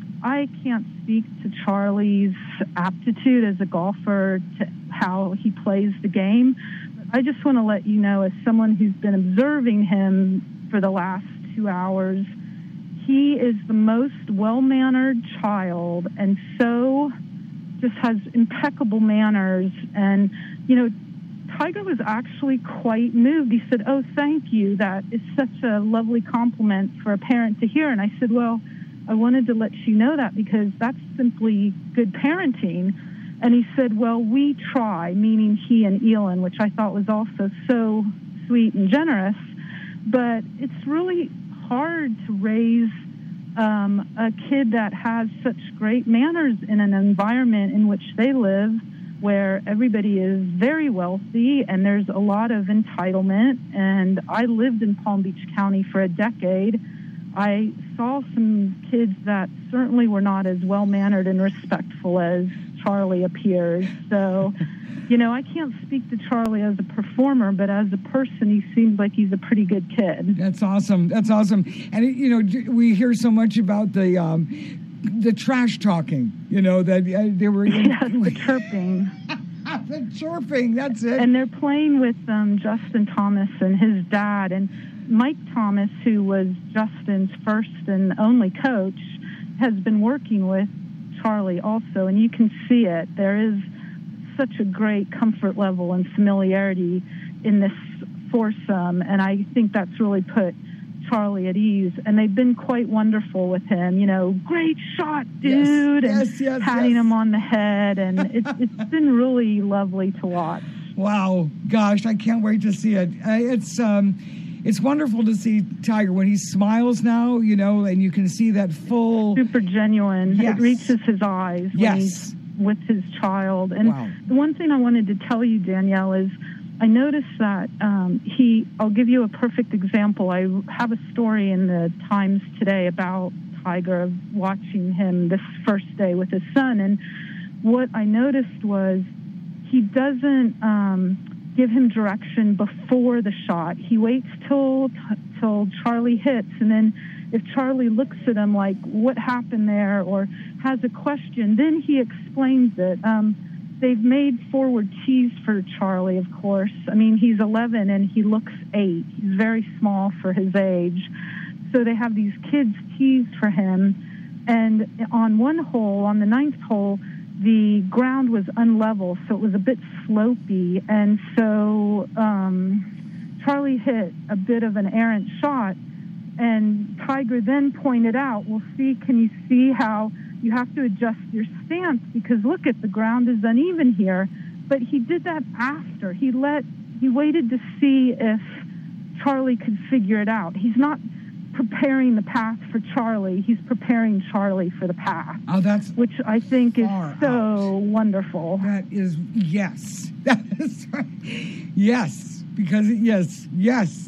I can't speak to Charlie's aptitude as a golfer, to how he plays the game. But I just want to let you know, as someone who's been observing him for the last two hours, he is the most well-mannered child, and so just has impeccable manners. And, you know, Tiger was actually quite moved. He said, oh, thank you. That is such a lovely compliment for a parent to hear. And I said, well, I wanted to let you know that because that's simply good parenting. And he said, well, we try, meaning he and Elin, which I thought was also so sweet and generous. But it's really hard to raise um, a kid that has such great manners in an environment in which they live, where everybody is very wealthy and there's a lot of entitlement. And I lived in Palm Beach County for a decade. I saw some kids that certainly were not as well-mannered and respectful as Charlie appears. So, you know, I can't speak to Charlie as a performer, but as a person, he seems like he's a pretty good kid. That's awesome. That's awesome. And, you know, we hear so much about the um, the trash talking, you know, that uh, they were... Yes, the chirping. The chirping, that's it. And they're playing with um, Justin Thomas and his dad, and Mike Thomas, who was Justin's first and only coach, has been working with Charlie also, and you can see it. There is such a great comfort level and familiarity in this foursome, and I think that's really put Charlie at ease. And they've been quite wonderful with him. You know, great shot, dude, yes, and yes, yes, patting yes. him on the head, and it's it's been really lovely to watch. Wow, gosh, I can't wait to see it. Uh, it's um. It's wonderful to see Tiger when he smiles now, you know, and you can see that full... Super genuine. Yes. It reaches his eyes when yes. he's with his child. And wow. the one thing I wanted to tell you, Danielle, is I noticed that um, he... I'll give you a perfect example. I have a story in the Times today about Tiger, of watching him this first day with his son. And what I noticed was he doesn't... Um, give him direction before the shot. He waits till till Charlie hits, and then if Charlie looks at him like, what happened there, or has a question, then he explains it. Um, they've made forward tees for Charlie, of course. I mean, he's eleven and he looks eight. He's very small for his age. So they have these kids tees for him. And on one hole, on the ninth hole, the ground was unlevel, so it was a bit slopey. And so um, Charlie hit a bit of an errant shot, and Tiger then pointed out, well, see, can you see how you have to adjust your stance? Because look at the ground is uneven here. But he did that after. He let, he waited to see if Charlie could figure it out. He's not preparing the path for Charlie. He's preparing Charlie for the path. Oh, that's which I think is so out. wonderful. That is, yes. That is right. Yes, because, yes, yes.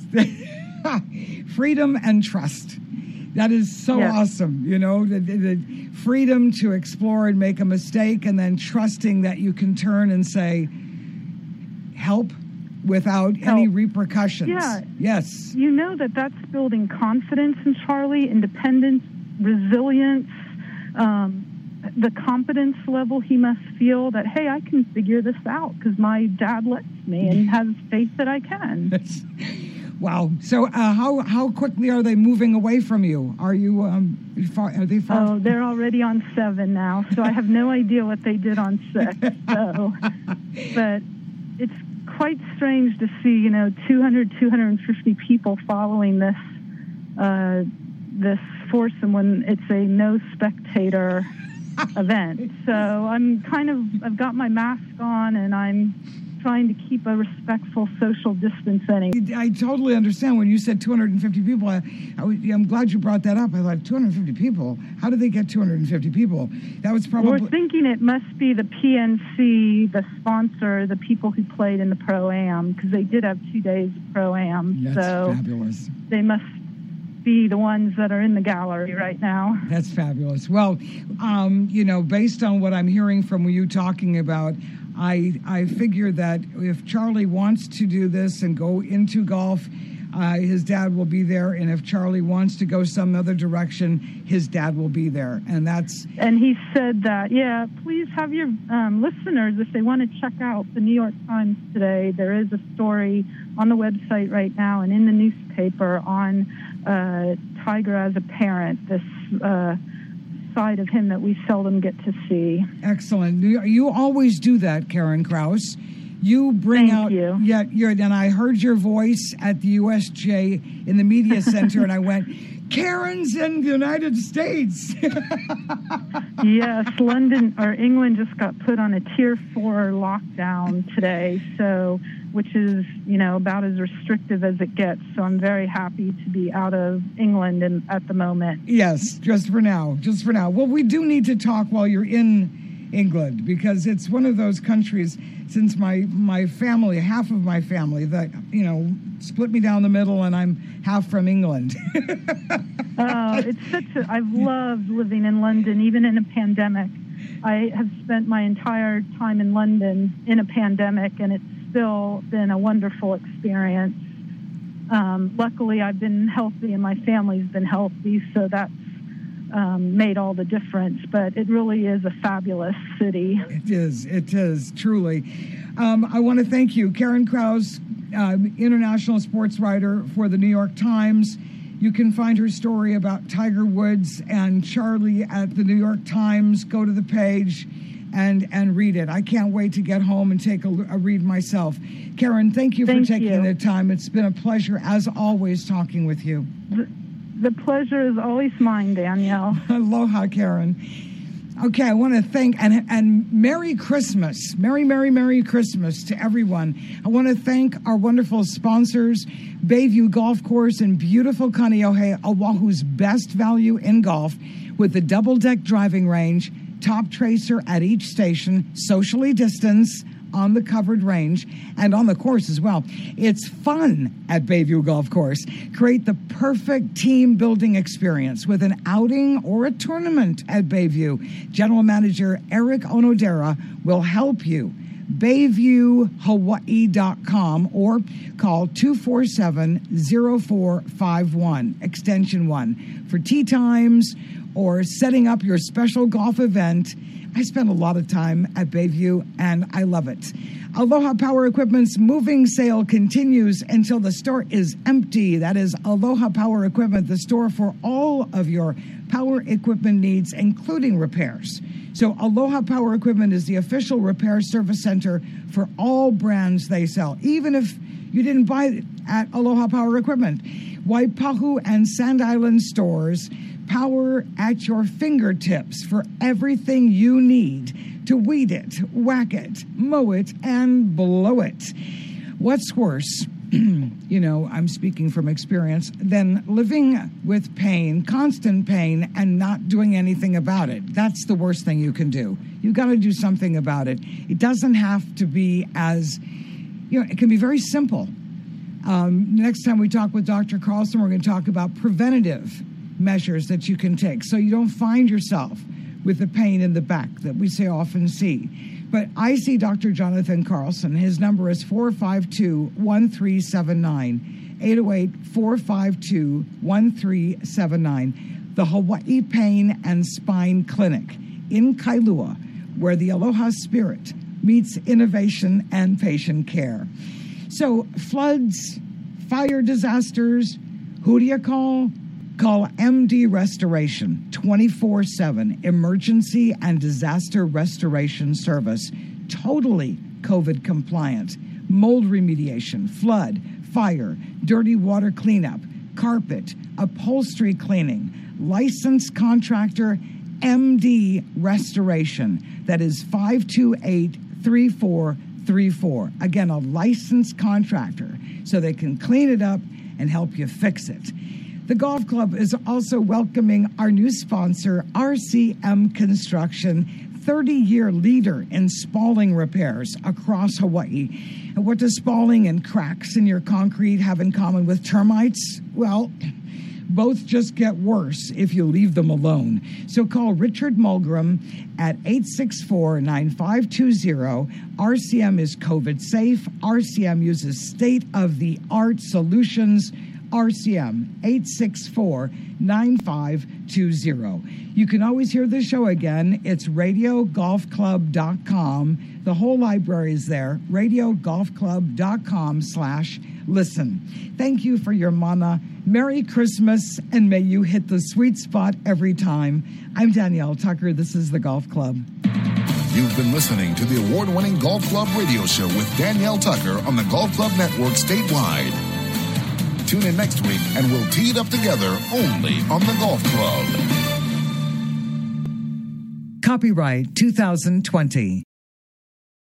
Freedom and trust. That is so yes. awesome, you know, the, the, the freedom to explore and make a mistake, and then trusting that you can turn and say, help, without help. Any repercussions. Yeah. Yes. You know that that's building confidence in Charlie, independence, resilience, um, the competence level he must feel that, hey, I can figure this out because my dad lets me and has faith that I can. Wow. So uh, how how quickly are they moving away from you? Are you um far, are they far? Oh, they're already on seven now, so I have no idea what they did on six. So, but it's quite strange to see, you know, two hundred, two hundred fifty people following this uh, this foursome when it's a no spectator event. So I'm kind of I've got my mask on and I'm trying to keep a respectful social distancing. I totally understand when you said two hundred fifty people. I, I, I'm glad you brought that up. I thought two hundred fifty people. How did they get two hundred fifty people? That was probably. We're thinking it must be the P N C, the sponsor, the people who played in the Pro-Am, because they did have two days of Pro-Am. That's so fabulous. They must be the ones that are in the gallery right now. That's fabulous. Well, um, you know, based on what I'm hearing from you talking about, I I figure that if Charlie wants to do this and go into golf, uh, his dad will be there. And if Charlie wants to go some other direction, his dad will be there. And that's... And he said that, yeah, please have your um, listeners, if they want to check out the New York Times today, there is a story on the website right now and in the newspaper on uh, Tiger as a parent, this... Uh, side of him that we seldom get to see. Excellent. You, you always do that, Karen Kraus. You bring Thank out, you. yeah, you're, and I heard your voice at the U S J in the media center, and I went, Karen's in the United States. Yes, London or England just got put on a tier four lockdown today, so which is, you know, about as restrictive as it gets. So I'm very happy to be out of England in, at the moment. Yes, just for now, just for now. Well, we do need to talk while you're in England, because it's one of those countries, since my, my family, half of my family, that, you know, split me down the middle, and I'm half from England. Oh, it's such a, I've loved living in London, even in a pandemic. I have spent my entire time in London in a pandemic, and it's still been a wonderful experience. Um, luckily, I've been healthy and my family's been healthy, so that's um, made all the difference. But it really is a fabulous city. It is. It is, truly. Um, I want to thank you, Karen Kraus, uh, international sports writer for the New York Times. You can find her story about Tiger Woods and Charlie at the New York Times. Go to the page and and read it. I can't wait to get home and take a, a read myself. Karen, thank you thank for taking you. the time. It's been a pleasure, as always, talking with you. The, the pleasure is always mine, Danielle. Aloha, Karen. Okay, I want to thank, and, and Merry Christmas. Merry, Merry, Merry Christmas to everyone. I want to thank our wonderful sponsors, Bayview Golf Course in beautiful Kaneohe, Oahu's best value in golf, with the double-deck driving range, top tracer at each station, socially distanced on the covered range and on the course as well. It's fun at Bayview Golf Course. Create the perfect team building experience with an outing or a tournament at Bayview. General Manager Eric Onodera will help you. bayview hawaii dot com or call two four seven, zero four five one, extension one. For tee times or setting up your special golf event, I spend a lot of time at Bayview, and I love it. Aloha Power Equipment's moving sale continues until the store is empty. That is Aloha Power Equipment, the store for all of your power equipment needs, including repairs. So Aloha Power Equipment is the official repair service center for all brands they sell, even if you didn't buy it at Aloha Power Equipment. Waipahu and Sand Island stores, power at your fingertips for everything you need to weed it, whack it, mow it, and blow it. What's worse, you know, I'm speaking from experience, than living with pain, constant pain, and not doing anything about it? That's the worst thing you can do. You've got to do something about it. It doesn't have to be as, you know, it can be very simple. Um, next time we talk with Doctor Carlson, we're going to talk about preventative measures that you can take so you don't find yourself with the pain in the back that we so often see. But I see Doctor Jonathan Carlson. His number is four five two, one three seven nine, eight oh eight, four five two, one three seven nine. The Hawaii Pain and Spine Clinic in Kailua, where the Aloha spirit meets innovation and patient care. So floods, fire disasters, who do you call? Call M D Restoration, twenty-four seven emergency and disaster restoration service. Totally COVID compliant. Mold remediation, flood, fire, dirty water cleanup, carpet, upholstery cleaning. Licensed contractor M D Restoration. That is five two eight, three four three four. Again, a licensed contractor, so they can clean it up and help you fix it. The golf club is also welcoming our new sponsor, R C M Construction, thirty-year leader in spalling repairs across Hawaii. And what does spalling and cracks in your concrete have in common with termites? Well, Both just get worse if you leave them alone. So call Richard Mulgrim at eight six four, nine five two zero. R C M is COVID safe. R C M uses state-of-the-art solutions. R C M, eight six four, nine five two zero. You can always hear the show again. It's radio golf club dot com. The whole library is there, radio golf club dot com slash listen. Thank you for your mana. Merry Christmas, and may you hit the sweet spot every time. I'm Danielle Tucker. This is The Golf Club. You've been listening to the award-winning Golf Club radio show with Danielle Tucker on the Golf Club Network statewide. Tune in next week and we'll tee it up together only on the Golf Club. Copyright two thousand twenty.